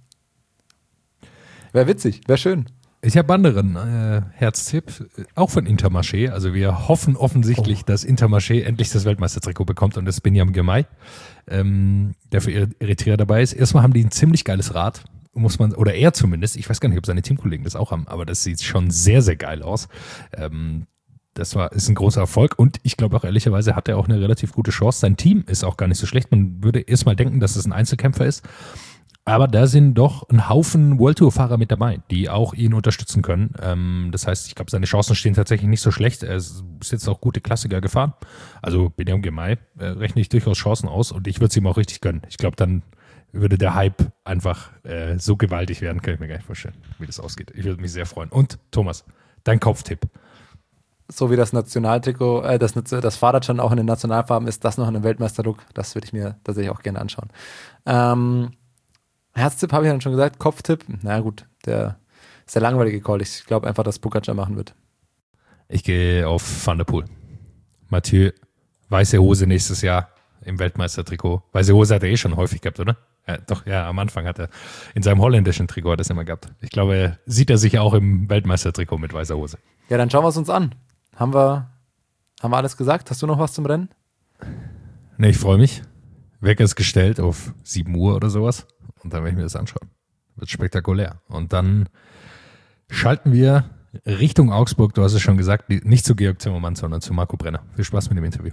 wäre witzig, wäre schön. Ich habe anderen Herztipp, auch von Intermarché. Also wir hoffen offensichtlich, dass Intermarché endlich das Weltmeistertrikot bekommt und das Binyam Girmay, der für Eritrea dabei ist. Erstmal haben die ein ziemlich geiles Rad, oder er zumindest. Ich weiß gar nicht, ob seine Teamkollegen das auch haben, aber das sieht schon sehr, sehr geil aus. Ist ein großer Erfolg und ich glaube auch ehrlicherweise hat er auch eine relativ gute Chance. Sein Team ist auch gar nicht so schlecht. Man würde erstmal denken, dass es ein Einzelkämpfer ist. Aber da sind doch ein Haufen World Tour Fahrer mit dabei, die auch ihn unterstützen können. Das heißt, ich glaube, seine Chancen stehen tatsächlich nicht so schlecht. Er ist jetzt auch gute Klassiker gefahren. Also Binyam Girmay rechne ich durchaus Chancen aus und ich würde es ihm auch richtig gönnen. Ich glaube, dann würde der Hype einfach so gewaltig werden, kann ich mir gar nicht vorstellen, wie das ausgeht. Ich würde mich sehr freuen. Und Thomas, dein Kopftipp. So wie das Nationaltrikot, das Fahrrad schon auch in den Nationalfarben ist, das noch in einem Weltmeisterlook, das würde ich mir tatsächlich auch gerne anschauen. Herztipp habe ich dann schon gesagt, Kopftipp, na gut, der ist der langweilige Call. Ich glaube einfach, dass Pogačar machen wird. Ich gehe auf Van der Poel. Mathieu, weiße Hose nächstes Jahr im Weltmeistertrikot. Weiße Hose hat er schon häufig gehabt, oder? Ja, am Anfang hat er in seinem holländischen Trikot das immer gehabt. Ich glaube, sieht er sich auch im Weltmeistertrikot mit weißer Hose. Ja, dann schauen wir es uns an. Haben wir alles gesagt? Hast du noch was zum Rennen? Ne, ich freue mich. Wecker ist gestellt auf 7 Uhr oder sowas. Und dann werde ich mir das anschauen. Wird spektakulär. Und dann schalten wir Richtung Augsburg, du hast es schon gesagt, nicht zu Georg Zimmermann, sondern zu Marco Brenner. Viel Spaß mit dem Interview.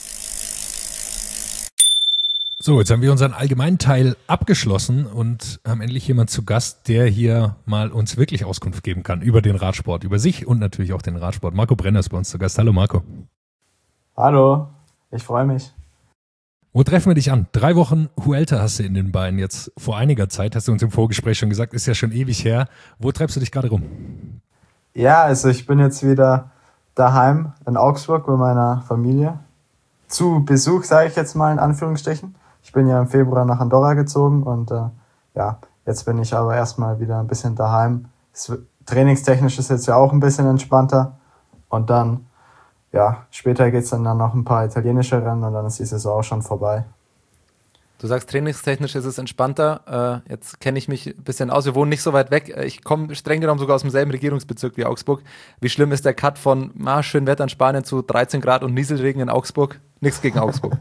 So, jetzt haben wir unseren allgemeinen Teil abgeschlossen und haben endlich jemanden zu Gast, der hier mal uns wirklich Auskunft geben kann über den Radsport, über sich und natürlich auch den Radsport. Marco Brenner ist bei uns zu Gast. Hallo Marco. Hallo, ich freue mich. Wo treffen wir dich an? 3 Wochen Vuelta hast du in den Beinen jetzt vor einiger Zeit, hast du uns im Vorgespräch schon gesagt, ist ja schon ewig her. Wo treibst du dich gerade rum? Ja, also ich bin jetzt wieder daheim in Augsburg bei meiner Familie. Zu Besuch, sage ich jetzt mal in Anführungsstrichen. Ich bin ja im Februar nach Andorra gezogen und jetzt bin ich aber erstmal wieder ein bisschen daheim. Trainingstechnisch ist jetzt ja auch ein bisschen entspannter und dann später geht es dann noch ein paar italienische Rennen und dann ist die Saison auch schon vorbei. Du sagst, trainingstechnisch ist es entspannter. Jetzt kenne ich mich ein bisschen aus. Wir wohnen nicht so weit weg. Ich komme streng genommen sogar aus demselben Regierungsbezirk wie Augsburg. Wie schlimm ist der Cut von schön Wetter in Spanien zu 13 Grad und Nieselregen in Augsburg? Nichts gegen Augsburg.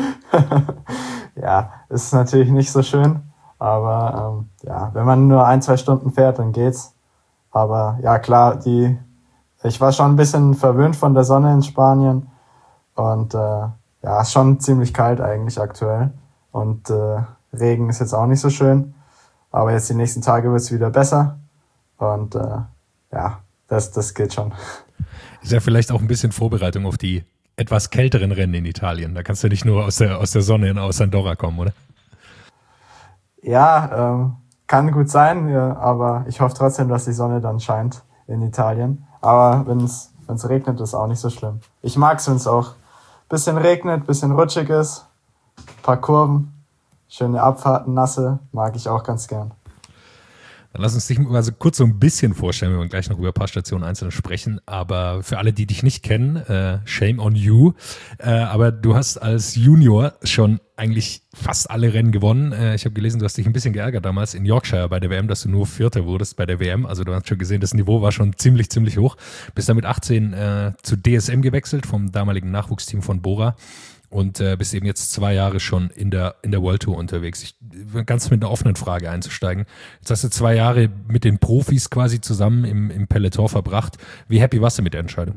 Ja, ist natürlich nicht so schön. Aber wenn man nur 1-2 Stunden fährt, dann geht's. Aber ja, klar, ich war schon ein bisschen verwöhnt von der Sonne in Spanien und ist schon ziemlich kalt eigentlich aktuell. und Regen ist jetzt auch nicht so schön. Aber jetzt die nächsten Tage wird es wieder besser und das geht schon. Ist ja vielleicht auch ein bisschen Vorbereitung auf die etwas kälteren Rennen in Italien. Da kannst du nicht nur aus der Sonne aus Andorra kommen, oder? Ja, kann gut sein, ja, aber ich hoffe trotzdem, dass die Sonne dann scheint in Italien. Aber wenn es regnet, ist auch nicht so schlimm. Ich mag es, wenn es auch ein bisschen regnet, ein bisschen rutschig ist, ein paar Kurven, schöne Abfahrten, nasse, mag ich auch ganz gern. Dann lass uns dich mal so kurz so ein bisschen vorstellen, wir werden gleich noch über ein paar Stationen einzeln sprechen, aber für alle, die dich nicht kennen, shame on you, aber du hast als Junior schon eigentlich fast alle Rennen gewonnen. Ich habe gelesen, du hast dich ein bisschen geärgert damals in Yorkshire bei der WM, dass du nur Vierter wurdest bei der WM, also du hast schon gesehen, das Niveau war schon ziemlich hoch. Bist dann mit 18 zu DSM gewechselt, vom damaligen Nachwuchsteam von Bora. Und bist eben jetzt 2 Jahre schon in der World Tour unterwegs. Ganz mit einer offenen Frage einzusteigen. Jetzt hast du 2 Jahre mit den Profis quasi zusammen im Peloton verbracht. Wie happy warst du mit der Entscheidung?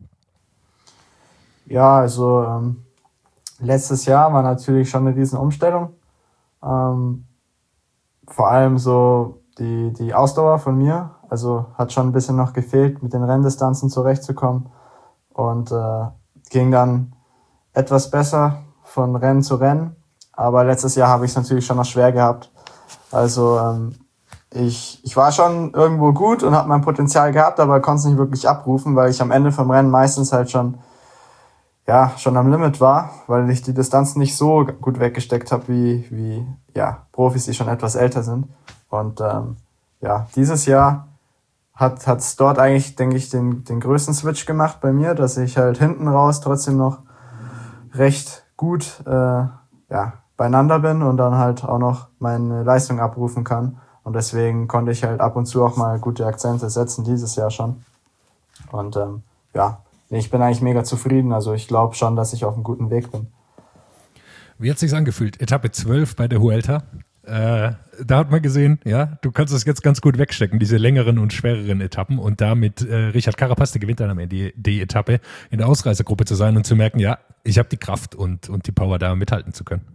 Ja, also letztes Jahr war natürlich schon eine riesen Umstellung. Vor allem so die Ausdauer von mir. Also hat schon ein bisschen noch gefehlt, mit den Renndistanzen zurechtzukommen. Und ging dann etwas besser von Rennen zu Rennen, aber letztes Jahr habe ich es natürlich schon noch schwer gehabt. Also ich war schon irgendwo gut und habe mein Potenzial gehabt, aber konnte es nicht wirklich abrufen, weil ich am Ende vom Rennen meistens halt schon am Limit war, weil ich die Distanz nicht so gut weggesteckt habe wie Profis, die schon etwas älter sind. Und dieses Jahr hat es dort eigentlich, denke ich, den größten Switch gemacht bei mir, dass ich halt hinten raus trotzdem noch recht gut beieinander bin und dann halt auch noch meine Leistung abrufen kann. Und deswegen konnte ich halt ab und zu auch mal gute Akzente setzen, dieses Jahr schon. Und ich bin eigentlich mega zufrieden. Also ich glaube schon, dass ich auf einem guten Weg bin. Wie hat es sich angefühlt? Etappe 12 bei der Vuelta. Da hat man gesehen, ja, du kannst es jetzt ganz gut wegstecken, diese längeren und schwereren Etappen und da mit Richard Carapaz, der gewinnt dann am Ende die Etappe, in der Ausreißergruppe zu sein und zu merken, ja, ich habe die Kraft und die Power, da mithalten zu können.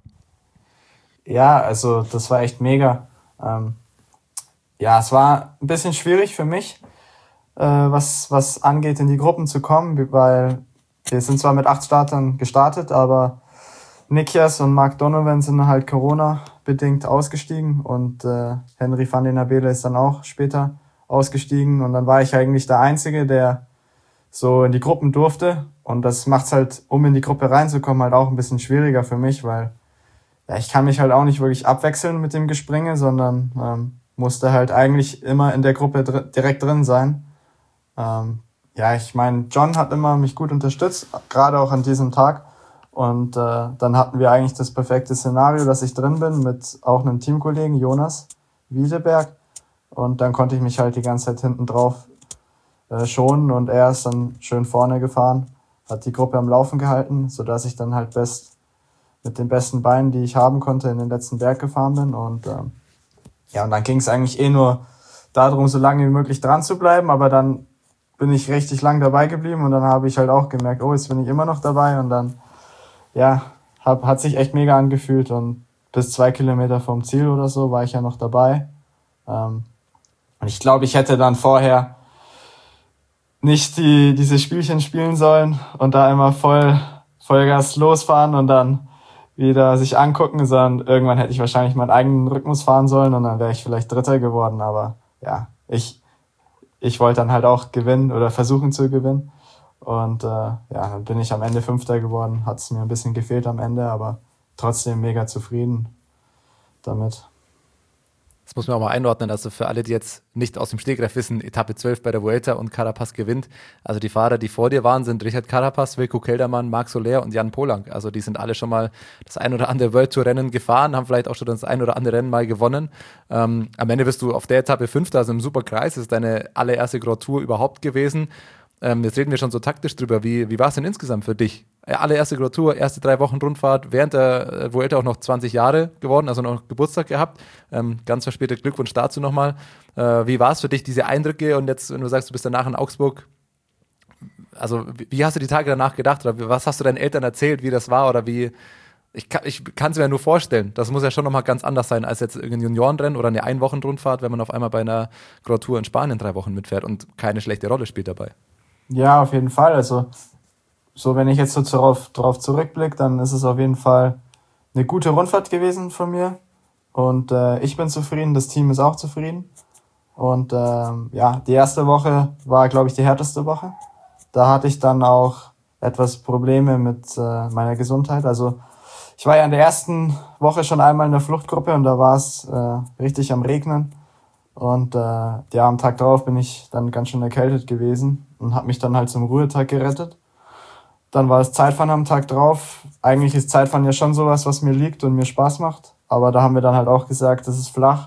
Ja, also das war echt mega. Es war ein bisschen schwierig für mich, was angeht, in die Gruppen zu kommen, weil wir sind zwar mit 8 Startern gestartet, aber Nikias und Mark Donovan sind halt Corona-bedingt ausgestiegen und Henry van den Abele ist dann auch später ausgestiegen und dann war ich eigentlich der Einzige, der so in die Gruppen durfte und das macht's halt, um in die Gruppe reinzukommen, halt auch ein bisschen schwieriger für mich, weil ich kann mich halt auch nicht wirklich abwechseln mit dem Gespringe, sondern musste halt eigentlich immer in der Gruppe direkt drin sein. Ich meine, John hat immer mich gut unterstützt, gerade auch an diesem Tag. Und dann hatten wir eigentlich das perfekte Szenario, dass ich drin bin mit auch einem Teamkollegen, Jonas Wiedeberg. Und dann konnte ich mich halt die ganze Zeit hinten drauf schonen und er ist dann schön vorne gefahren, hat die Gruppe am Laufen gehalten, sodass ich dann halt mit den besten Beinen, die ich haben konnte, in den letzten Berg gefahren bin. Und und dann ging es eigentlich nur darum, so lange wie möglich dran zu bleiben, aber dann bin ich richtig lang dabei geblieben und dann habe ich halt auch gemerkt, jetzt bin ich immer noch dabei und dann hat sich echt mega angefühlt und bis 2 Kilometer vom Ziel oder so war ich ja noch dabei. Und ich glaube, ich hätte dann vorher nicht diese Spielchen spielen sollen und da immer Vollgas losfahren und dann wieder sich angucken, sondern irgendwann hätte ich wahrscheinlich meinen eigenen Rhythmus fahren sollen und dann wäre ich vielleicht Dritter geworden. Aber ich wollte dann halt auch gewinnen oder versuchen zu gewinnen. Und dann bin ich am Ende 5. geworden. Hat es mir ein bisschen gefehlt am Ende, aber trotzdem mega zufrieden damit. Das muss man auch mal einordnen. Also für alle, die jetzt nicht aus dem Stegreif wissen, Etappe 12 bei der Vuelta und Carapaz gewinnt. Also die Fahrer, die vor dir waren, sind Richard Carapaz, Wilco Kelderman, Marc Soler und Jan Polanc. Also die sind alle schon mal das ein oder andere World Tour Rennen gefahren, haben vielleicht auch schon das ein oder andere Rennen mal gewonnen. Am Ende bist du auf der Etappe 5. Also im Superkreis. Das ist deine allererste Grand Tour überhaupt gewesen. Jetzt reden wir schon so taktisch drüber. Wie war es denn insgesamt für dich? Allererste Grand Tour, erste 3 Wochen Rundfahrt, während der Vuelta auch noch 20 Jahre geworden, also noch Geburtstag gehabt. Ganz verspätet Glückwunsch dazu nochmal. Wie war es für dich, diese Eindrücke? Und jetzt, wenn du sagst, du bist danach in Augsburg, also wie hast du die Tage danach gedacht? Oder was hast du deinen Eltern erzählt, wie das war? Oder wie ich kann es mir ja nur vorstellen, das muss ja schon nochmal ganz anders sein als jetzt irgendein Juniorenrennen oder eine Einwochenrundfahrt, wenn man auf einmal bei einer Grand Tour in Spanien 3 Wochen mitfährt und keine schlechte Rolle spielt dabei. Ja, auf jeden Fall. Also, so wenn ich jetzt so drauf zurückblicke, dann ist es auf jeden Fall eine gute Rundfahrt gewesen von mir. Und ich bin zufrieden, das Team ist auch zufrieden. Und die erste Woche war, glaube ich, die härteste Woche. Da hatte ich dann auch etwas Probleme mit meiner Gesundheit. Also ich war ja in der ersten Woche schon einmal in der Fluchtgruppe und da war es richtig am Regnen. Und am Tag drauf bin ich dann ganz schön erkältet gewesen und habe mich dann halt zum Ruhetag gerettet. Dann war es Zeitfahren am Tag drauf. Eigentlich ist Zeitfahren ja schon sowas, was mir liegt und mir Spaß macht. Aber da haben wir dann halt auch gesagt, das ist flach.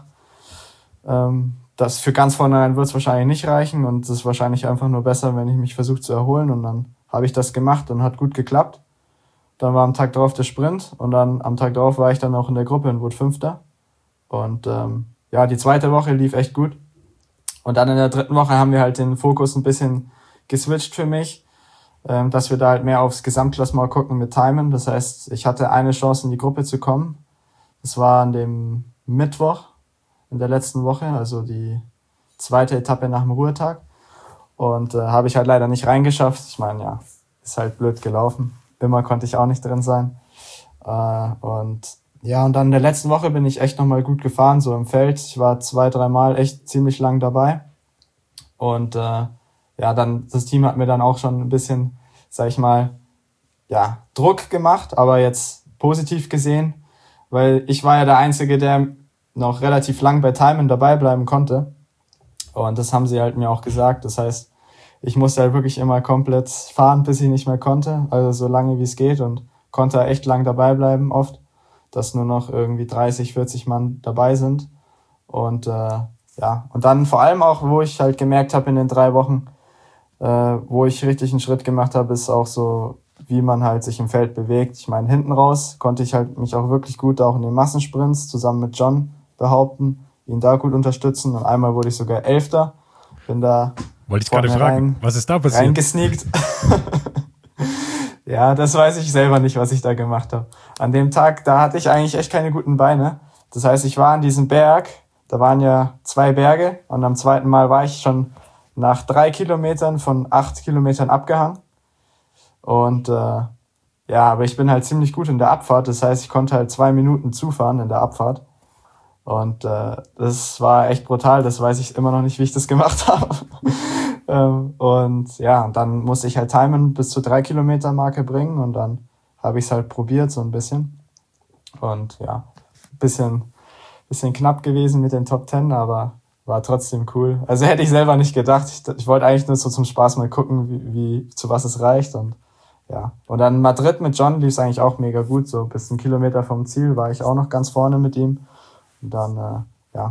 Das für ganz vornherein wird es wahrscheinlich nicht reichen und es ist wahrscheinlich einfach nur besser, wenn ich mich versuche zu erholen. Und dann habe ich das gemacht und hat gut geklappt. Dann war am Tag drauf der Sprint und dann am Tag drauf war ich dann auch in der Gruppe und wurde Fünfter. Und die zweite Woche lief echt gut. Und dann in der dritten Woche haben wir halt den Fokus ein bisschen geswitcht für mich, dass wir da halt mehr aufs Gesamtklassement gucken mit Timen. Das heißt, ich hatte eine Chance in die Gruppe zu kommen. Das war an dem Mittwoch in der letzten Woche, also die zweite Etappe nach dem Ruhetag. Und habe ich halt leider nicht reingeschafft. Ich meine, ja, ist halt blöd gelaufen. Immer konnte ich auch nicht drin sein. Und dann in der letzten Woche bin ich echt nochmal gut gefahren, so im Feld. Ich war 2-3 Mal echt ziemlich lang dabei. Und dann das Team hat mir dann auch schon ein bisschen, sag ich mal, Druck gemacht, aber jetzt positiv gesehen, weil ich war ja der Einzige, der noch relativ lang bei Timen dabei bleiben konnte. Und das haben sie halt mir auch gesagt. Das heißt, ich musste halt wirklich immer komplett fahren, bis ich nicht mehr konnte. Also so lange wie es geht und konnte echt lang dabei bleiben oft, dass nur noch irgendwie 30, 40 Mann dabei sind. Und und dann vor allem auch, wo ich halt gemerkt habe in den 3 Wochen, wo ich richtig einen Schritt gemacht habe, ist auch so, wie man halt sich im Feld bewegt. Ich meine, hinten raus konnte ich halt mich auch wirklich gut auch in den Massensprints zusammen mit John behaupten, ihn da gut unterstützen. Und einmal wurde ich sogar 11. Bin da wollte ich gerade fragen, was ist da passiert? Reingesneakt. Ja, das weiß ich selber nicht, was ich da gemacht habe. An dem Tag, da hatte ich eigentlich echt keine guten Beine. Das heißt, ich war an diesem Berg, da waren ja 2 Berge und am zweiten Mal war ich schon nach 3 Kilometern von 8 Kilometern abgehangen. Und aber ich bin halt ziemlich gut in der Abfahrt. Das heißt, ich konnte halt 2 Minuten zufahren in der Abfahrt. Und das war echt brutal. Das weiß ich immer noch nicht, wie ich das gemacht habe. Und dann musste ich halt timen bis zur 3 Kilometer Marke bringen. Und dann habe ich es halt probiert so ein bisschen. Und bisschen knapp gewesen mit den Top 10, aber war trotzdem cool. Also hätte ich selber nicht gedacht. Ich wollte eigentlich nur so zum Spaß mal gucken, wie zu was es reicht. Und dann Madrid mit John lief es eigentlich auch mega gut. So bis 1 Kilometer vom Ziel war ich auch noch ganz vorne mit ihm. Und dann,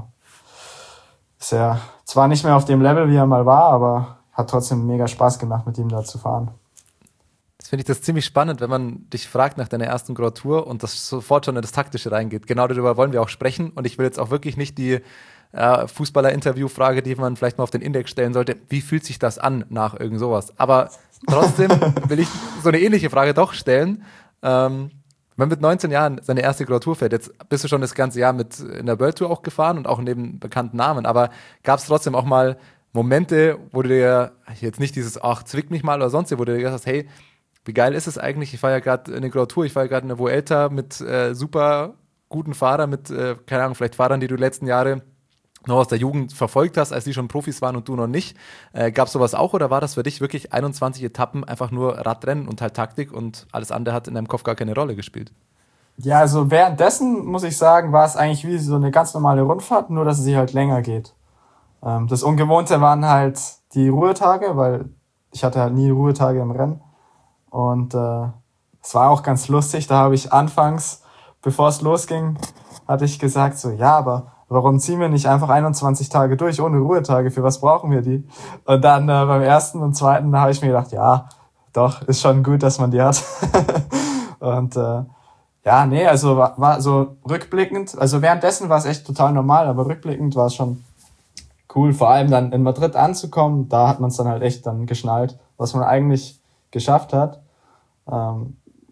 ist er zwar nicht mehr auf dem Level, wie er mal war, aber hat trotzdem mega Spaß gemacht, mit ihm da zu fahren. Jetzt finde ich das ziemlich spannend, wenn man dich fragt nach deiner ersten Grand Tour und das sofort schon in das Taktische reingeht. Genau darüber wollen wir auch sprechen. Und ich will jetzt auch wirklich nicht die Fußballer-Interview-Frage, die man vielleicht mal auf den Index stellen sollte. Wie fühlt sich das an nach irgend sowas? Aber trotzdem will ich so eine ähnliche Frage doch stellen. Wenn man mit 19 Jahren seine erste Grand Tour fährt, jetzt bist du schon das ganze Jahr mit in der World Tour auch gefahren und auch neben bekannten Namen, aber gab es trotzdem auch mal Momente, wo du dir jetzt nicht dieses, zwick mich mal oder sonst, wo du dir gedacht hast, hey, wie geil ist es eigentlich? Ich fahre ja gerade eine Grand Tour, ich fahre ja gerade eine Vuelta mit super guten Fahrern, mit, keine Ahnung, vielleicht Fahrern, die du die letzten Jahre noch aus der Jugend verfolgt hast, als die schon Profis waren und du noch nicht. Gab es sowas auch oder war das für dich wirklich 21 Etappen einfach nur Radrennen und halt Taktik und alles andere hat in deinem Kopf gar keine Rolle gespielt? Ja, also währenddessen, muss ich sagen, war es eigentlich wie so eine ganz normale Rundfahrt, nur dass sie halt länger geht. Das Ungewohnte waren halt die Ruhetage, weil ich hatte halt nie Ruhetage im Rennen. Und es war auch ganz lustig, da habe ich anfangs, bevor es losging, hatte ich gesagt so, ja, aber warum ziehen wir nicht einfach 21 Tage durch ohne Ruhetage? Für was brauchen wir die? Und dann beim ersten und zweiten, da habe ich mir gedacht, ja, doch, ist schon gut, dass man die hat. Und also war so rückblickend, also währenddessen war es echt total normal, aber rückblickend war es schon cool, vor allem dann in Madrid anzukommen, da hat man es dann halt echt dann geschnallt, was man eigentlich geschafft hat.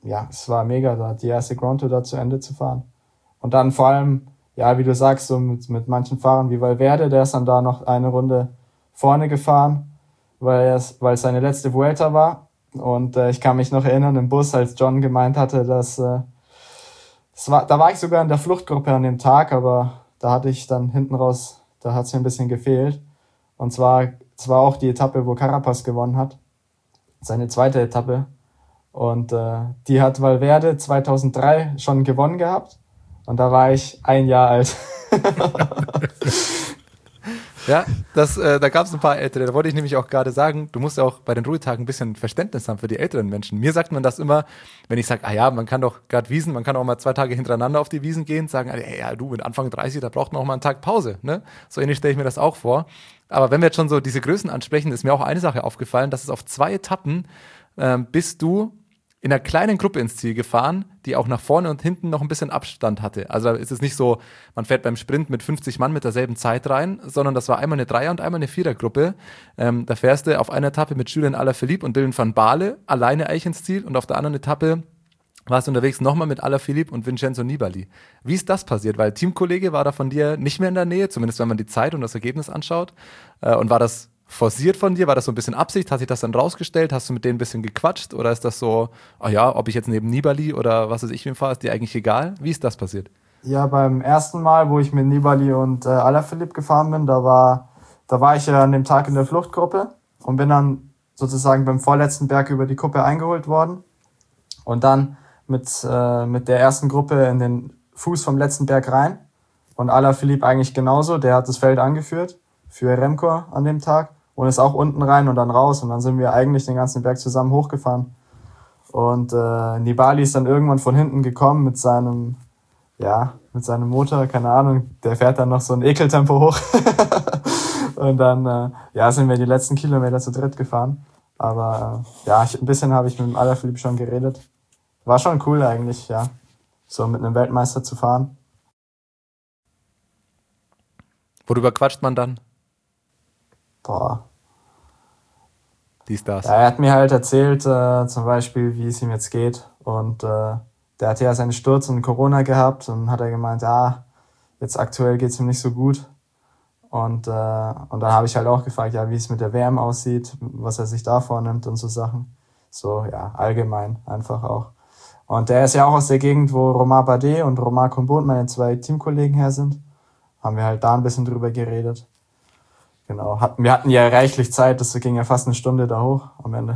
ja, es war mega, da die erste Grand Tour da zu Ende zu fahren. Und dann vor allem, ja, wie du sagst, so mit manchen Fahrern wie Valverde, der ist dann da noch eine Runde vorne gefahren, weil es seine letzte Vuelta war. Und ich kann mich noch erinnern im Bus, als John gemeint hatte, dass da war ich sogar in der Fluchtgruppe an dem Tag, aber da hatte ich dann hinten raus, da hat es mir ein bisschen gefehlt. Und zwar, es war auch die Etappe, wo Carapaz gewonnen hat, seine zweite Etappe. Und die hat Valverde 2003 schon gewonnen gehabt. Und da war ich 1 Jahr alt. Ja, da gab es ein paar Ältere. Da wollte ich nämlich auch gerade sagen, du musst ja auch bei den Ruhetagen ein bisschen Verständnis haben für die älteren Menschen. Mir sagt man das immer, wenn ich sage, man kann doch gerade Wiesen, man kann auch mal 2 Tage hintereinander auf die Wiesen gehen, sagen, du mit Anfang 30, da braucht man auch mal einen Tag Pause. Ne? So ähnlich stelle ich mir das auch vor. Aber wenn wir jetzt schon so diese Größen ansprechen, ist mir auch eine Sache aufgefallen, dass es auf 2 Etappen bist du in einer kleinen Gruppe ins Ziel gefahren, die auch nach vorne und hinten noch ein bisschen Abstand hatte. Also da ist es nicht so, man fährt beim Sprint mit 50 Mann mit derselben Zeit rein, sondern das war einmal eine Dreier- und einmal eine Vierergruppe. Da fährst du auf einer Etappe mit Julian Alaphilippe und Dylan van Baarle alleine eigentlich ins Ziel und auf der anderen Etappe warst du unterwegs nochmal mit Alaphilippe und Vincenzo Nibali. Wie ist das passiert? Weil Teamkollege war da von dir nicht mehr in der Nähe, zumindest wenn man die Zeit und das Ergebnis anschaut. Und war das forciert von dir? War das so ein bisschen Absicht? Hat sich das dann rausgestellt? Hast du mit denen ein bisschen gequatscht? Oder ist das so, ob ich jetzt neben Nibali oder was weiß ich wem fahre, ist dir eigentlich egal? Wie ist das passiert? Ja, beim ersten Mal, wo ich mit Nibali und Alaphilippe gefahren bin, da war ich ja an dem Tag in der Fluchtgruppe und bin dann sozusagen beim vorletzten Berg über die Kuppe eingeholt worden und dann mit der ersten Gruppe in den Fuß vom letzten Berg rein und Alaphilippe eigentlich genauso, der hat das Feld angeführt für Remco an dem Tag und ist auch unten rein und dann raus und dann sind wir eigentlich den ganzen Berg zusammen hochgefahren und Nibali ist dann irgendwann von hinten gekommen mit seinem Motor, keine Ahnung, der fährt dann noch so ein Ekeltempo hoch und dann sind wir die letzten Kilometer zu dritt gefahren, aber ein bisschen habe ich mit dem Alaphilippe schon geredet. War schon cool eigentlich, ja, so mit einem Weltmeister zu fahren. Worüber quatscht man dann? Boah. Dies, das. Ja, er hat mir halt erzählt, zum Beispiel, wie es ihm jetzt geht. Und der hatte ja seinen Sturz und Corona gehabt und hat er gemeint, jetzt aktuell geht's ihm nicht so gut. Und dann habe ich halt auch gefragt, wie es mit der WM aussieht, was er sich da vornimmt und so Sachen. So, allgemein einfach auch. Und der ist ja auch aus der Gegend, wo Romain Bardet und Romain Combaud, meine 2 Teamkollegen her sind. Haben wir halt da ein bisschen drüber geredet. Genau. Wir hatten ja reichlich Zeit, das ging ja fast 1 Stunde da hoch am Ende.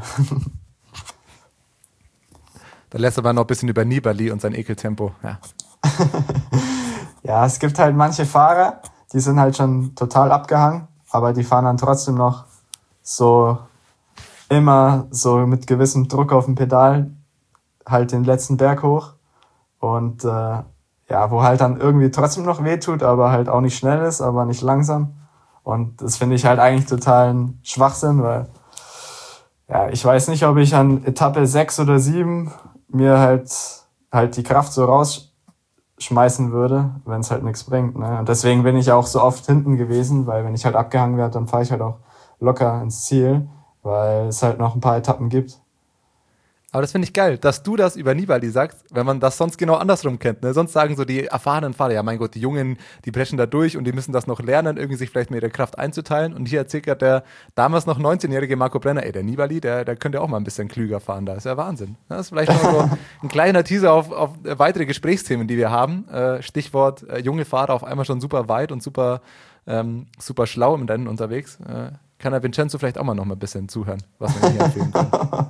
Da lässt aber noch ein bisschen über Nibali und sein Ekeltempo. Ja. Ja, es gibt halt manche Fahrer, die sind halt schon total abgehangen, aber die fahren dann trotzdem noch so immer so mit gewissem Druck auf dem Pedal halt den letzten Berg hoch und wo halt dann irgendwie trotzdem noch wehtut, aber halt auch nicht schnell ist, aber nicht langsam. Und das finde ich halt eigentlich totalen Schwachsinn, weil ich weiß nicht, ob ich an Etappe 6 oder 7 mir halt die Kraft so rausschmeißen würde, wenn es halt nichts bringt. Ne? Und deswegen bin ich auch so oft hinten gewesen, weil wenn ich halt abgehangen werde, dann fahre ich halt auch locker ins Ziel, weil es halt noch ein paar Etappen gibt. Aber das finde ich geil, dass du das über Nibali sagst, wenn man das sonst genau andersrum kennt. Ne? Sonst sagen so die erfahrenen Fahrer, ja mein Gott, die Jungen, die preschen da durch und die müssen das noch lernen, irgendwie sich vielleicht mit ihrer Kraft einzuteilen. Und hier erzählt gerade der damals noch 19-jährige Marco Brenner, der Nibali, der könnte auch mal ein bisschen klüger fahren, da ist ja Wahnsinn. Das ist vielleicht noch so ein kleiner Teaser auf weitere Gesprächsthemen, die wir haben. Stichwort junge Fahrer auf einmal schon super weit und super schlau im Rennen unterwegs. Kann der Vincenzo vielleicht auch mal noch mal ein bisschen zuhören, was man hier empfehlen kann.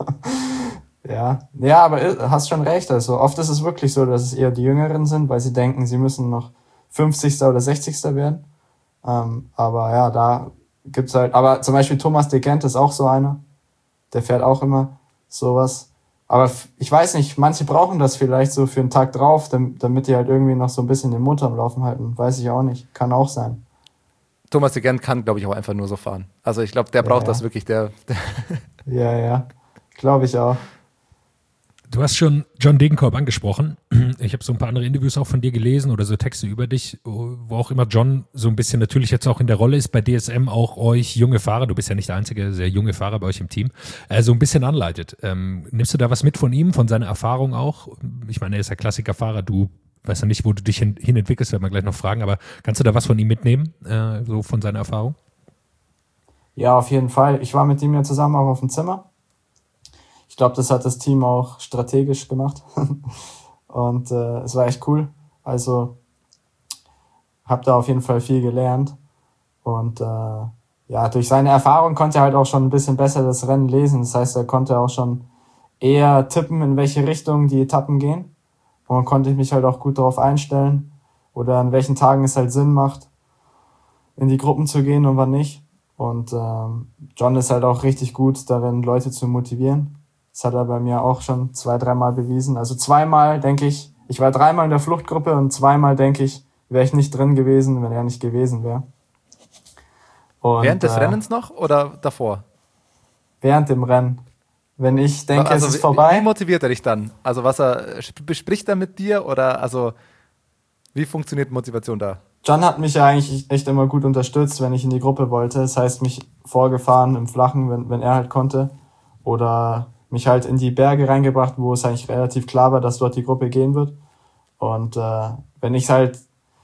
Ja, aber hast schon recht. Also oft ist es wirklich so, dass es eher die Jüngeren sind, weil sie denken, sie müssen noch 50. oder 60. werden. Aber da gibt's halt, aber zum Beispiel Thomas de Gendt ist auch so einer. Der fährt auch immer sowas. Aber ich weiß nicht, manche brauchen das vielleicht so für einen Tag drauf, damit die halt irgendwie noch so ein bisschen den Motor am Laufen halten. Weiß ich auch nicht. Kann auch sein. Thomas de Gendt kann, glaube ich, auch einfach nur so fahren. Also ich glaube, der braucht das wirklich. Ja. Glaube ich auch. Du hast schon John Degenkolb angesprochen. Ich habe so ein paar andere Interviews auch von dir gelesen oder so Texte über dich, wo auch immer John so ein bisschen natürlich jetzt auch in der Rolle ist, bei DSM auch euch junge Fahrer, du bist ja nicht der einzige sehr junge Fahrer bei euch im Team, so ein bisschen anleitet. Nimmst du da was mit von ihm, von seiner Erfahrung auch? Ich meine, er ist ja Klassikerfahrer, du weißt ja nicht, wo du dich hin entwickelst, werden wir gleich noch fragen, aber kannst du da was von ihm mitnehmen, so von seiner Erfahrung? Ja, auf jeden Fall. Ich war mit ihm ja zusammen auch auf dem Zimmer. Ich glaube, das hat das Team auch strategisch gemacht und es war echt cool. Also habe da auf jeden Fall viel gelernt und ja, durch seine Erfahrung konnte er halt auch schon ein bisschen besser das Rennen lesen. Das heißt, er konnte auch schon eher tippen, in welche Richtung die Etappen gehen und dann konnte ich mich halt auch gut darauf einstellen oder an welchen Tagen es halt Sinn macht, in die Gruppen zu gehen und wann nicht. Und John ist halt auch richtig gut darin, Leute zu motivieren. Das hat er bei mir auch schon 2-3 Mal bewiesen. Also 2-mal denke ich war 3-mal in der Fluchtgruppe und 2-mal denke ich, wäre ich nicht drin gewesen, wenn er nicht gewesen wäre. Während des Rennens noch oder davor? Während dem Rennen. Wenn ich denke, also, es ist vorbei. Wie motiviert er dich dann? Also bespricht er mit dir oder also wie funktioniert Motivation da? John hat mich ja eigentlich echt immer gut unterstützt, wenn ich in die Gruppe wollte. Das heißt, mich vorgefahren im Flachen, wenn er halt konnte. Oder mich halt in die Berge reingebracht, wo es eigentlich relativ klar war, dass dort die Gruppe gehen wird. Und wenn ich halt